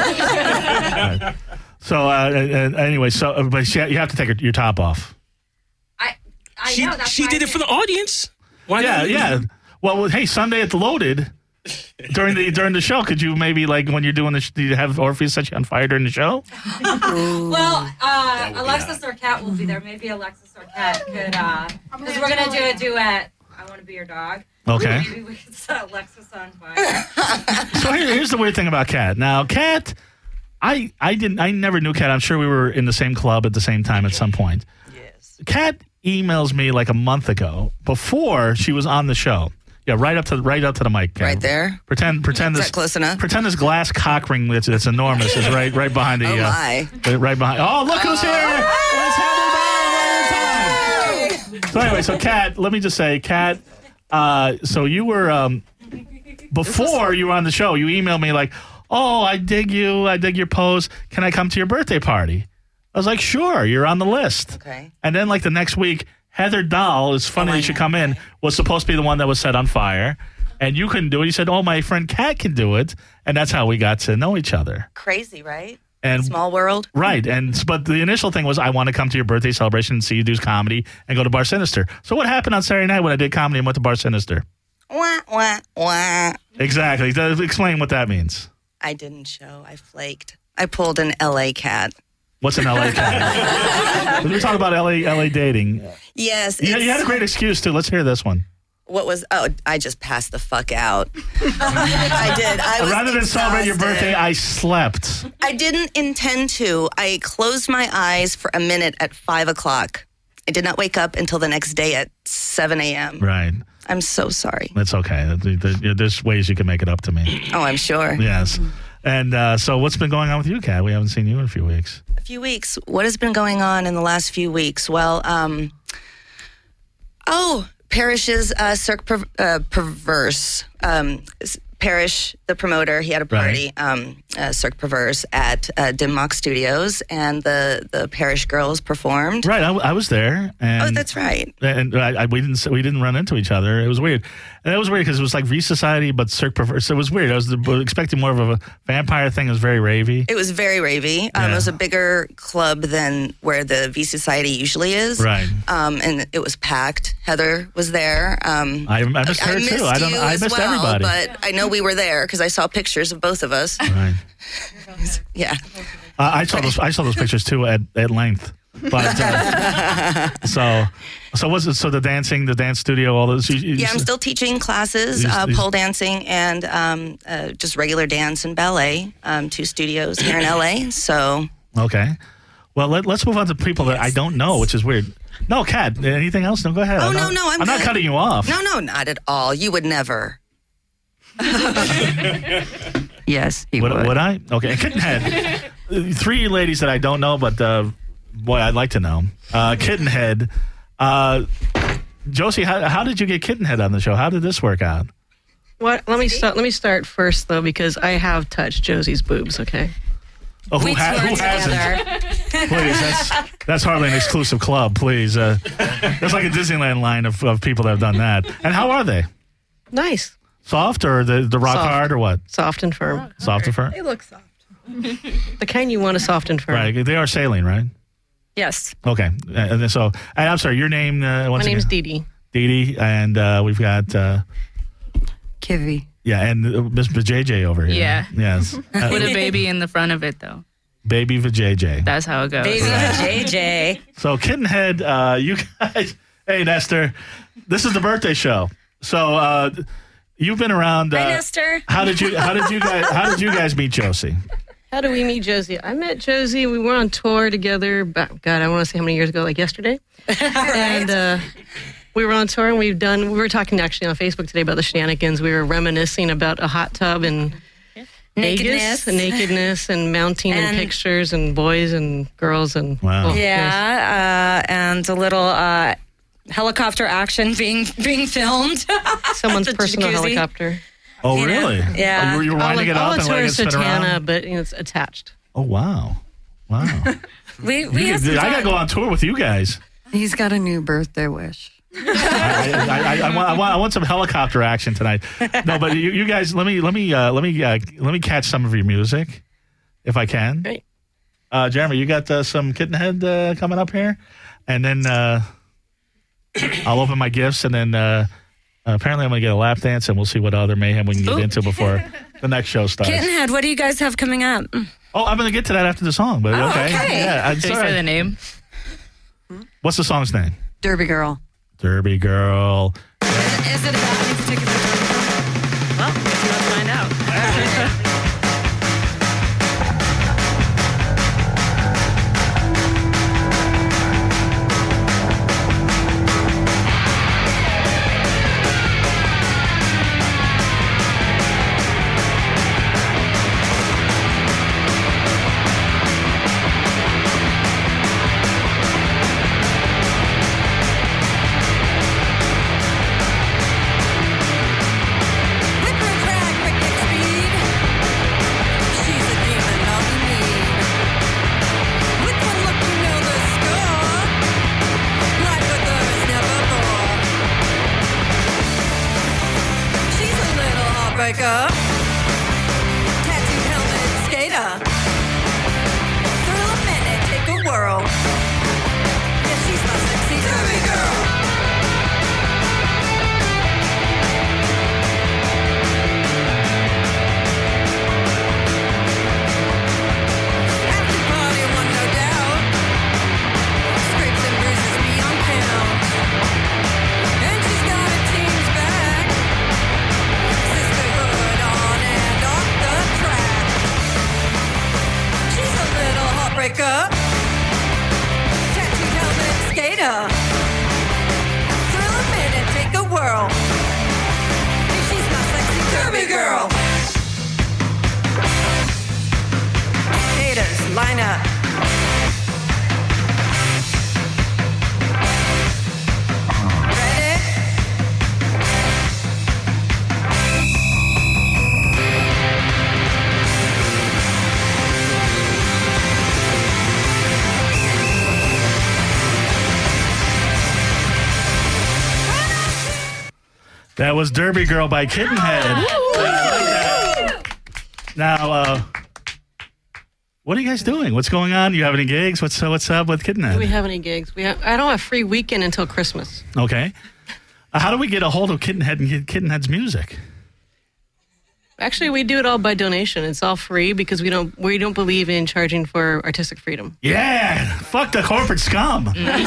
Right. So uh, uh, anyway, so uh, but she, you have to take your, your top off. I, I She, know. That's she why did I it for the audience. Why Yeah, not? yeah. Well, well, hey, Sunday at the Loaded during the during the show, could you maybe like when you're doing the, sh- do you have Orpheus set you on fire during the show? Well, uh, would be Alexis or Kat will be there. Maybe Alexis or Kat could, because we're gonna do a duet. I want to be your dog. Okay. Maybe we could set Alexis on fire. So here, here's the weird thing about Kat. Now, Kat, I I didn't I never knew Kat. I'm sure we were in the same club at the same time at some point. Yes. Kat emails me like a month ago before she was on the show. Yeah, right up to right up to the mic. Kat. Right there? Pretend pretend Is this that close enough? Pretend this glass cock ring that's it's enormous is right right behind the. Oh, uh, my. right behind. Oh, look who's here! Let's have her back one time. So anyway, so Kat, let me just say, Kat. Uh, so you were um, before you were on the show. You emailed me like, "Oh, I dig you. I dig your post. Can I come to your birthday party?" I was like, "Sure, you're on the list." Okay. And then like the next week, Heather Dahl, it's funny Oh, you should come in, was supposed to be the one that was set on fire, and you couldn't do it. You said, "Oh, my friend Kat can do it," and that's how we got to know each other. Crazy, right? And Small world. Right, and but the initial thing was I want to come to your birthday celebration and see you do comedy and go to Bar Sinister. So what happened on Saturday night when I did comedy and went to Bar Sinister? Wah, wah, wah. Exactly. Th- Explain what that means. I didn't show. I flaked. I pulled an L A cat. What's an L A cat? When we talk about L A L A dating, Yes. yeah, it's- you had a great excuse too. Let's hear this one. What was? Oh, I just passed the fuck out. I did. I was Rather than celebrate your exhausted. birthday, I slept. I didn't intend to. I closed my eyes for a minute at five o'clock. I did not wake up until the next day at seven a.m. Right. I'm so sorry. That's okay. Th- th- There's ways you can make it up to me. Oh, I'm sure. Yes. And uh, so what's been going on with you, Kat? We haven't seen you in a few weeks. A few weeks. What has been going on in the last few weeks? Well, um, oh, Parrish's uh, Cirque per- uh, Perverse. Um, s- Parrish, the promoter, he had a party, um, uh, Cirque Perverse at uh, Dim Mak Studios, and the the Parrish girls performed. Right, I, w- I was there. And, Oh, that's right. And I, I, we didn't we didn't run into each other. It was weird. And it was weird because it was like V Society, but Cirque Perverse. So it was weird. I was the, expecting more of a vampire thing. It was very ravey. It was very ravey. Um, Yeah. It was a bigger club than where the V Society usually is. Right. Um, and it was packed. Heather was there. Um, I, I missed her missed too. I don't. you I as missed well, everybody. But I know we were there because I saw pictures of both of us. Right. Yeah. Uh, I saw those. I saw those pictures too at, at length. But uh, so so was it? So the dancing, the dance studio, all those. You, you, Yeah, I'm still teaching classes, You- uh, you- pole dancing and um, uh, just regular dance and ballet. Um, two studios here in L A. So Okay. Well, let, let's move on to people that I don't know, which is weird. No, Kat, anything else? No, go ahead. Oh, I'm no, not, no, I'm I'm not good. cutting you off. no, no, not at all. You would never. Yes, he would, would. would I? Okay. Kittenhead. Three ladies that I don't know, but uh, boy, I'd like to know. Uh, Kittenhead. Uh, Josie, how, how did you get Kittenhead on the show? How did this work out? What? Let me start. Let me start first though, because I have touched Josie's boobs. Okay. Oh, who, ha- who hasn't? Please, that's that's hardly an exclusive club. Please, uh, there's like a Disneyland line of, of people that have done that. And how are they? Nice. Soft or the the rock Soft. hard or what? Soft and firm. Soft and firm. They look soft. The kind you want is soft and firm. Right, they are saline, right? Yes. Okay, uh, and so and I'm sorry, your name? Uh, My once name's again? Dee Dee. Dee Dee, and uh, we've got uh, Kivy. yeah, and uh, Miss Vajayjay over here. Yeah. Yes. Uh, With a baby in the front of it, though. Baby Vajayjay. That's how it goes. Baby J J. So Kittenhead, uh, you guys. Hey, Nestor, this is the birthday show. So uh, you've been around. Uh, Hi, Nestor. How did you? How did you guys? How did you guys meet Josie? How do we meet Josie? I met Josie. We were on tour together. Back, God, I want to say how many years ago, like yesterday. And uh, we were on tour, and we've done. We were talking actually on Facebook today about the shenanigans. We were reminiscing about a hot tub and Nakedness. Vegas, nakedness, and mounting and, And- pictures, and boys and girls, and Wow. well, yes. Yeah, uh, and a little uh, helicopter action being being filmed. Someone's The personal jacuzzi. helicopter. Oh, You know? really? Yeah. Oh, you were, you were Oh, winding like, it all up the and letting it tourist spin around? Satana, but you know, it's attached. Oh, wow. Wow. We, You we could- have some I got to fun. go on tour with you guys. He's got a new birthday wish. I, I, I, I, want, I, want, I want some helicopter action tonight. No, but you, you guys, let me let me uh, let me uh, let me catch some of your music, if I can. Great. Uh, Jeremy, you got uh, some Kittenhead uh, coming up here, and then uh, I'll open my gifts, and then uh, apparently I'm going to get a lap dance, and we'll see what other mayhem we can get Ooh. into before the next show starts. Kittenhead, what do you guys have coming up? Oh, I'm going to get to that after the song, but Oh, okay. okay. Yeah, I'm Did you sorry. say the name? What's the song's name? Derby Girl. Derby Girl. Is it about any particular Well, guess we'll find out. Breaker, tattooed helmet skater. Thrill a minute, take a whirl. Yeah, she's my sexy derby girl. After party, one no doubt. Scrapes and bruises beyond count. And she's got her team's back. Sisterhood on and off the track. She's a little heartbreaker. Tattooed helmet skater. Thrill a minute, take a whirl. Yeah, she's my sexy derby girl. Haters, line up. Ready? That was Derby Girl by Kittenhead. I like that. Now, uh, what are you guys doing? What's going on? You have any gigs? What's uh, what's up with Do we Kittenhead? have any gigs? We have, I don't have free weekend until Christmas. Okay. Uh, how do we get a hold of Kittenhead and get Kittenhead's music? Actually, we do it all by donation. It's all free because we don't we don't believe in charging for artistic freedom. Yeah, fuck the corporate scum.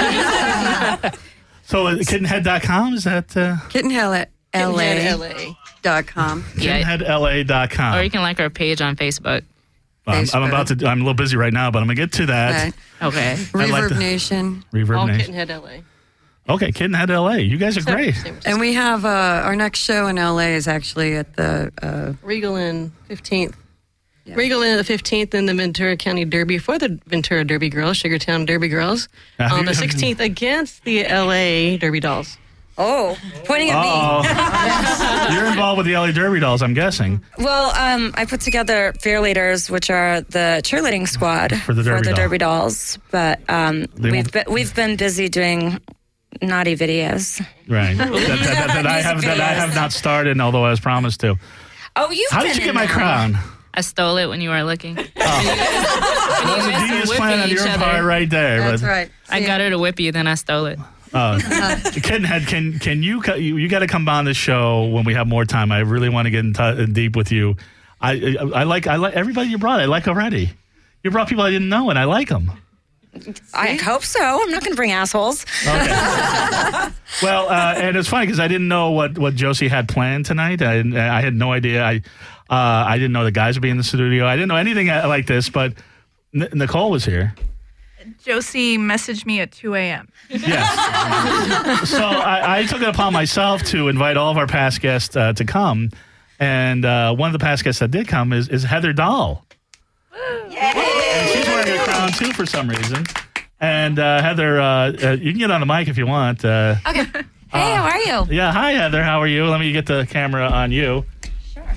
So, uh, kittenhead dot com, is that? Uh, Kittenhead L Kittenhead A dot com. kittenhead L A dot com. Or you can like our page on Facebook. Well, I'm, I'm about to. I'm a little busy right now, but I'm gonna get to that. Okay. I'd like Reverb to- Nation. Reverb all Nation. Kittenhead L A. Okay, Kittenhead L A. You guys are great. And we have uh, our next show in L A is actually at the uh, Regal in fifteenth. Regal in the fifteenth in the Ventura County Derby for the Ventura Derby Girls, Sugartown Derby Girls. Have On you- the sixteenth against the L A Derby Dolls. Oh, pointing at Uh-oh. You're involved with the L A Derby Dolls, I'm guessing. Well, um, I put together Fear Leaders, which are the cheerleading squad For the Derby Doll. Derby Dolls. But um, They we've won't- been, we've been busy doing naughty videos. Right. that, that- that- that I have that I have not started, although I was promised to. Oh, you. How did you get my crown? I stole it when you were looking. That was a genius plan on your part right there. That's but- right. I got her to whip you, then I stole it. Uh, Kittenhead, can can you co- you, you got to come on the show when we have more time? I really want to get in, t- in deep with you. I, I I like I like everybody you brought. I like already. You brought people I didn't know, and I like them. I hope so. I'm not going to bring assholes. Well, uh, and it's funny because I didn't know what, what Josie had planned tonight. I I had no idea. I uh, I didn't know the guys would be in the studio. I didn't know anything like this. But N- Nicole was here. Josie messaged me at two a.m. Yes. So I, I took it upon myself to invite all of our past guests uh, to come. And uh, one of the past guests that did come is, is Heather Dahl. And she's wearing a crown, too, for some reason. And uh, Heather, uh, uh, you can get on the mic if you want. Uh, Okay. Hey, how are you? yeah, hi, Heather. How are you? Let me get the camera on you.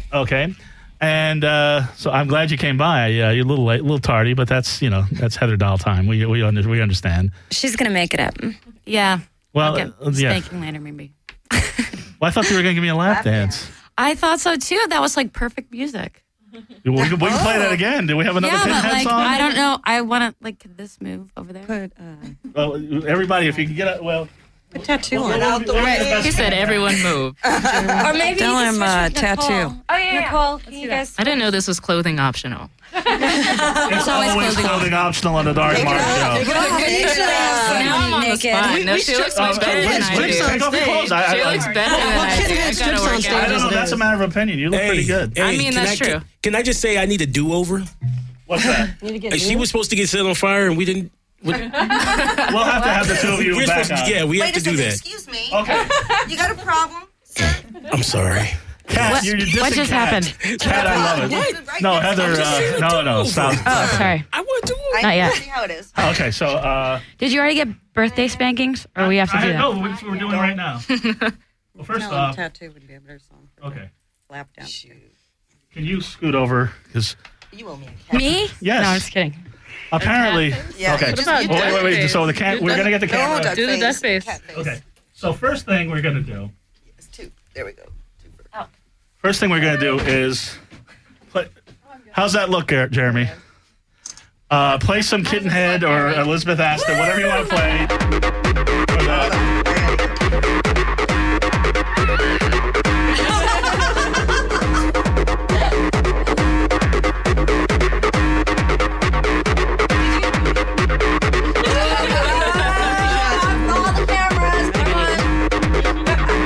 Okay. And uh, so I'm glad you came by. Uh, you're a little late, a little tardy, but that's, you know, that's Heather Dahl time. We we, under, we understand. She's going to make it up. Yeah. Well, I'll get uh, yeah. spanking later, maybe. Well, I thought you were going to give me a lap dance. I thought so too. That was like perfect music. We can, we can play that again. Do we have another yeah, but Pinhead like, song? I don't know. I want to, like, could this move over there? Could, uh... Well, everybody, if you can get a, well... A tattoo on. out the way. He said everyone move. Or maybe Tell you him, can uh, switch with Nicole. tattoo. Oh, yeah, Nicole, can you guys... I didn't know this was clothing optional. It's always, always clothing optional on the Dark Mark show. Now I'm on the spot. No, she looks much better than I do. Take off your clothes. I, She I, looks better than I do. I gotta work out. I don't know. That's a matter of opinion. You look Hey, pretty good. hey, I mean, can that's I, true. Can, can I just say I need a do-over? What's that? Like, she was supposed to get set on fire, and we didn't. We, we'll have to have the two of you We're back supposed to, on. yeah, we Wait have to a do second, that. excuse me. Okay. You got a problem, sir? I'm sorry. Cat, What- you're, you're dissing what just Cat. happened? Cat, I love it. No, Heather, uh, no, no, stop. Oh, sorry. I want to. I Not yet. see how it is. Okay, so, uh... Did you already get birthday spankings, or we have to I, do that? No, that's what we're doing right now. Well, first off... tattoo would be a better song. Okay. Lap dance. Can you scoot over? Because... You owe me a cat. Me? Yes. No, I'm just kidding. Apparently... Yeah, okay. just- Oh, you wait, wait, wait. face. So the cat... We're going to get the No, camera... duck Do the face. duck face. Cat face. Okay. So first thing we're going to do... It's two. There we go. Two birds. Oh. First thing we're going to do is... Play, how's that look, Jer- Jeremy? Uh, play some Kittenhead or Elizabeth Astor, whatever you want to play. Or the- All the cameras, come on.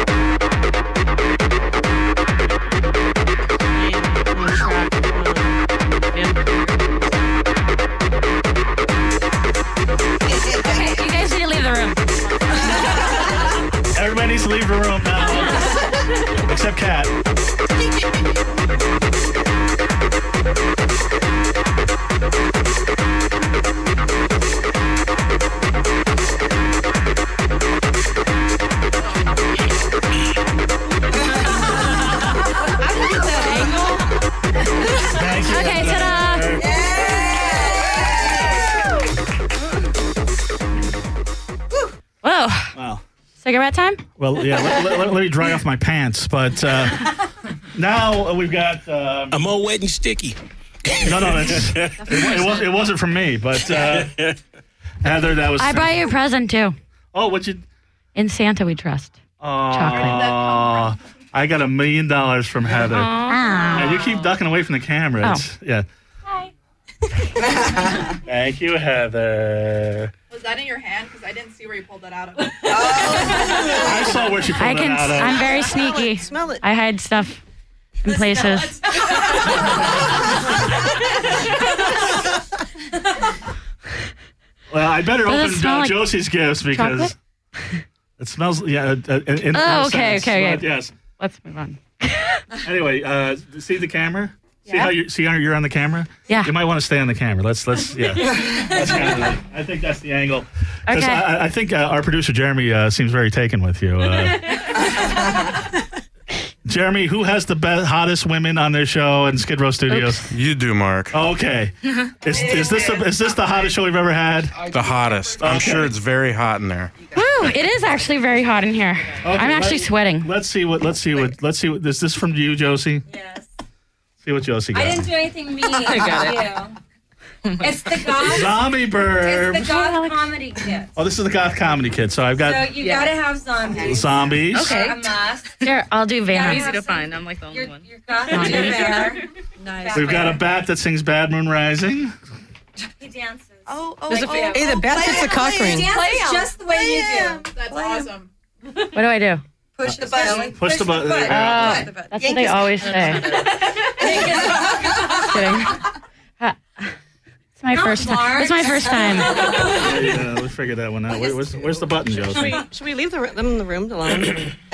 Okay, you guys need to leave the room. Everybody needs to leave the room now. Except Kat. Thank you. Okay, ta-da. Whoa. Wow. Cigarette time? Well, yeah, let, let- let- let me dry off my pants. But uh, now we've got... Um, I'm all wet and sticky. no, no, it's, it, it, was, it wasn't from me. But uh, Heather, that was... I brought you a present too. Oh, what you... In Santa we trust. Chocolate. I got a million dollars from Heather. Ah. And you keep ducking away from the camera. Oh. It's, yeah. Hi. Thank you, Heather. Was that in your hand? Because I didn't see where you pulled that out of. I saw where she pulled I it can. out of. I'm very sneaky. Smell it. I hide stuff in places. Well, I better Does it open smell uh, like Josie's gifts because it smells. Yeah. Uh, in, in Oh, a okay, sense, okay, but okay. Yes. Let's move on. Anyway, uh, see the camera. See Yeah. how you see how you're on the camera. Yeah. You might want to stay on the camera. Let's let's yeah. That's kind of. The, I think that's the angle. 'Cause Okay. I, I think uh, our producer Jeremy uh, seems very taken with you. Uh, Jeremy, who has the best, hottest women on their show in Skid Row Studios? You do, Mark. Okay. Is, is this the, is this the hottest show we've ever had? The hottest. I'm Okay. sure it's very hot in there. Woo! It is actually very hot in here. I'm actually let- sweating. Let's see what. Let's see what. Let's see what. Is this from you, Josie? Yes. See what Josie got. I didn't do anything mean. I got it. You. It's the goth. Zombie Burb. It's the goth comedy kit. Oh, this is the goth comedy kid. So I've got So you gotta have zombies. zombies. Okay. A must. Here, I'll do Van. Easy to find. I'm like the only You're, one. you're goth to do bear. Nice. We've got a bat that sings Bad Moon Rising. He dances. Oh, oh, There's a, oh. hey, the bat gets a cock He ring. dances just the way you do. That's awesome. What do I do? Push the button. Push the button. Oh, There you go. that's what they always say. Just kidding. Ha. It's my Come first time. Mark. It's my first time. Yeah, let's figure that one out. Where, where's, where's the button, Should Josie? we, should we leave the, them in the room alone?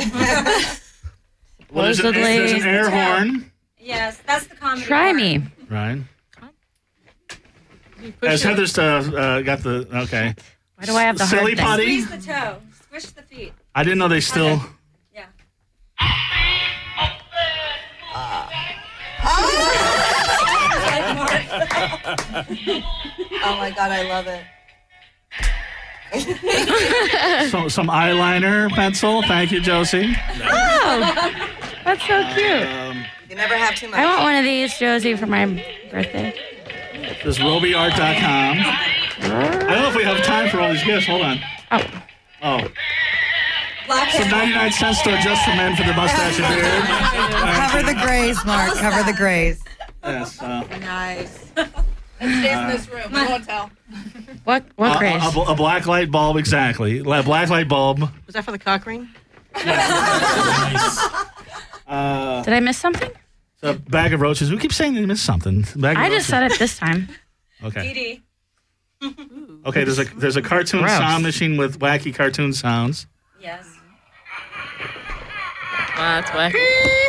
Well, there's, an, there's an air horn. Yes, that's the comedy. Try part. me. Right. Push As it. Heather's uh, uh, got the okay. Why do I have the Silly hard thing? putty. Squeeze the toe. Squish the feet. I didn't know they still. Yeah. Oh my God, I love it. So, some eyeliner pencil. Thank you, Josie. Oh, that's so cute. Um, You can never have too much. I want one of these, Josie, for my birthday. this is roby art dot com. I don't know if we have time for all these gifts. Hold on. Oh. Oh. Some ninety-nine cent store just for men for the mustache and beard. Cover the grays, Mark. Cover the grays. Yes. Uh, Nice. It stays in this room. We won't tell. What? What a, grace? a, a black light bulb, exactly. A black light bulb. Was that for the cock ring? Uh, Did I miss something? a bag of roaches. We keep saying they missed something. Bag of I roaches. just said it this time. Okay. Okay. There's a there's a cartoon Gross. sound machine with wacky cartoon sounds. Yes. That's wacky.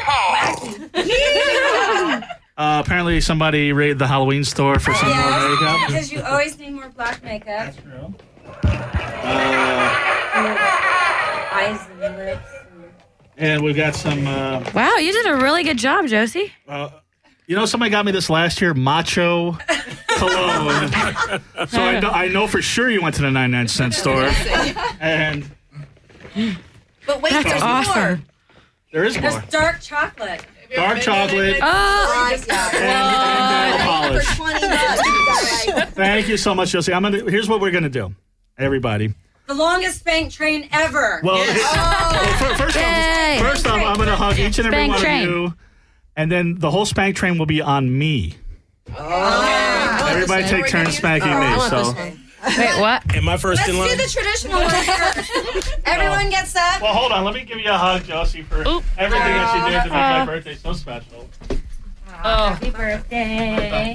Uh, apparently, somebody raided the Halloween store for some more makeup. Because you always need more black makeup. That's true. Uh, Eyes and lips. and we've got some. Uh, Wow, you did a really good job, Josie. uh, you know, somebody got me this last year, Macho Cologne. So I know, I know for sure you went to the ninety-nine cent store. And But wait, That's there's awesome. more. there is There's more. dark chocolate. Dark chocolate Oh, and, and nail polish. For twenty bucks. You got it. Thank you so much, Josie. I'm gonna. Here's what we're gonna do, everybody. The longest spank train ever. Well, well, fir- first Yay. off, first off, I'm gonna hug each and every Spank one train. of you, and then the whole spank train will be on me. Oh. Everybody take turns spanking I me. want So, this one. wait, what? Am I first Let's in line? do the traditional one first. Everyone gets up. well, hold on. Let me give you a hug, Josie, for Oop. everything that you did to make my Uh. birthday so special. Oh, happy birthday.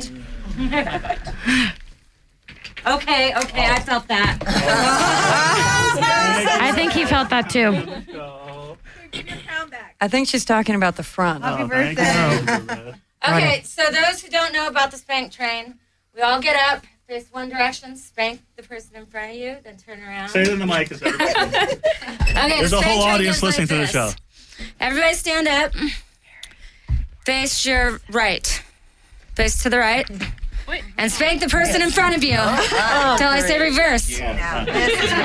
Okay, okay, I felt that. I think he felt that too. I think she's talking about the front. Happy birthday. Okay, so those who don't know about the spank train, we all get up, face one direction, spank the person in front of you, then turn around. Say it in the mic. 'Cause everybody- Okay, There's the a spank whole train audience goes listening like to the show. this. Everybody stand up. Face your right. Face to the right. And spank the person in front of you. Till I say reverse. Now, this is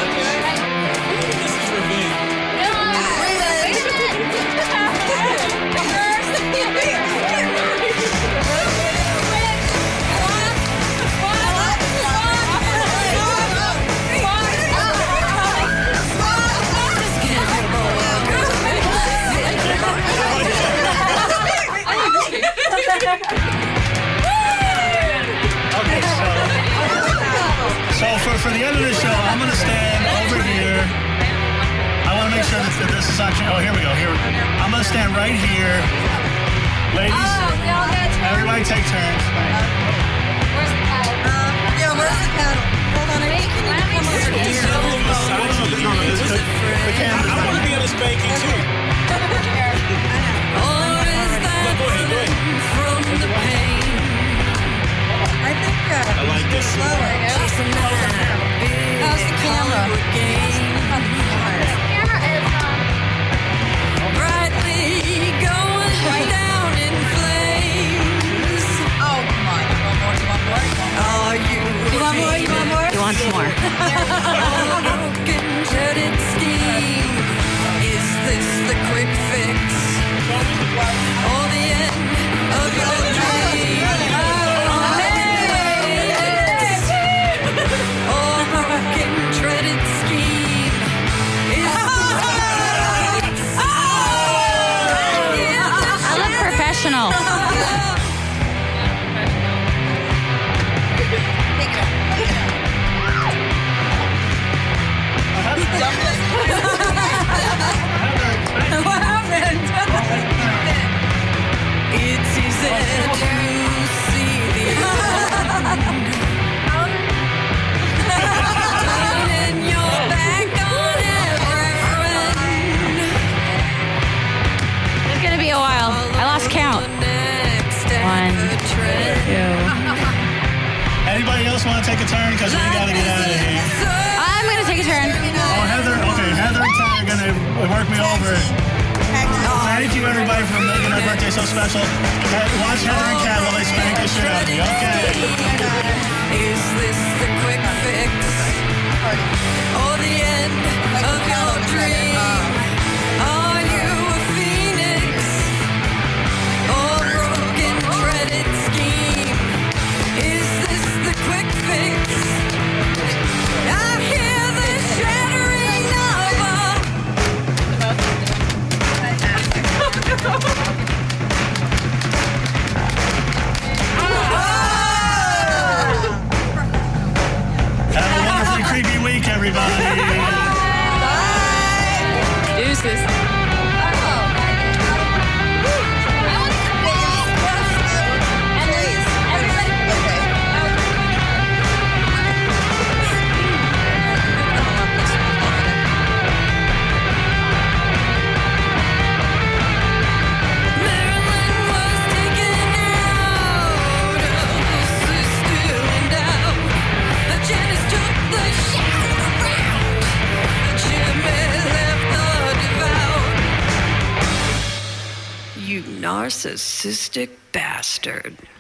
Okay, so, so for, for the end of the show, I'm going to stand over here. I want to make sure that, that this is actually. Oh, here we go. Here, we go. I'm going to stand right here. Ladies, Oh, we all get turns. everybody take turns. Where's the paddle? Yeah, where's the paddle? Hold on, I think you need to come over here. The camera's I want to be on the spanking too. No, go ahead, go ahead. I think uh, I like this. slower. How's the camera? Oh, come on. You want more? You want more? You want more? You want more? He wants more. Is this the quick fix? Or the end of your dream? Or broken dreaded scheme? Is I look professional. What happened? It's easy to see the end. Turning your back on every friend. It's gonna be a while. I lost count. One, two. Anybody else want to take a turn? Because we got to get out of here. I'm gonna take a turn. Oh, Heather. Okay, Heather and Ty are going to work me over. Thank you, everybody, for making our birthday so special. Hey, watch Heather and Kat while they spank the shit out of you. Okay. Is this the quick fix? Or the end of your dream? Are you a phoenix? Or broken dreaded scheme? Is this the quick fix? I hear the shattering Have a wonderfully creepy week, everybody. Bye. Deuces. You narcissistic bastard.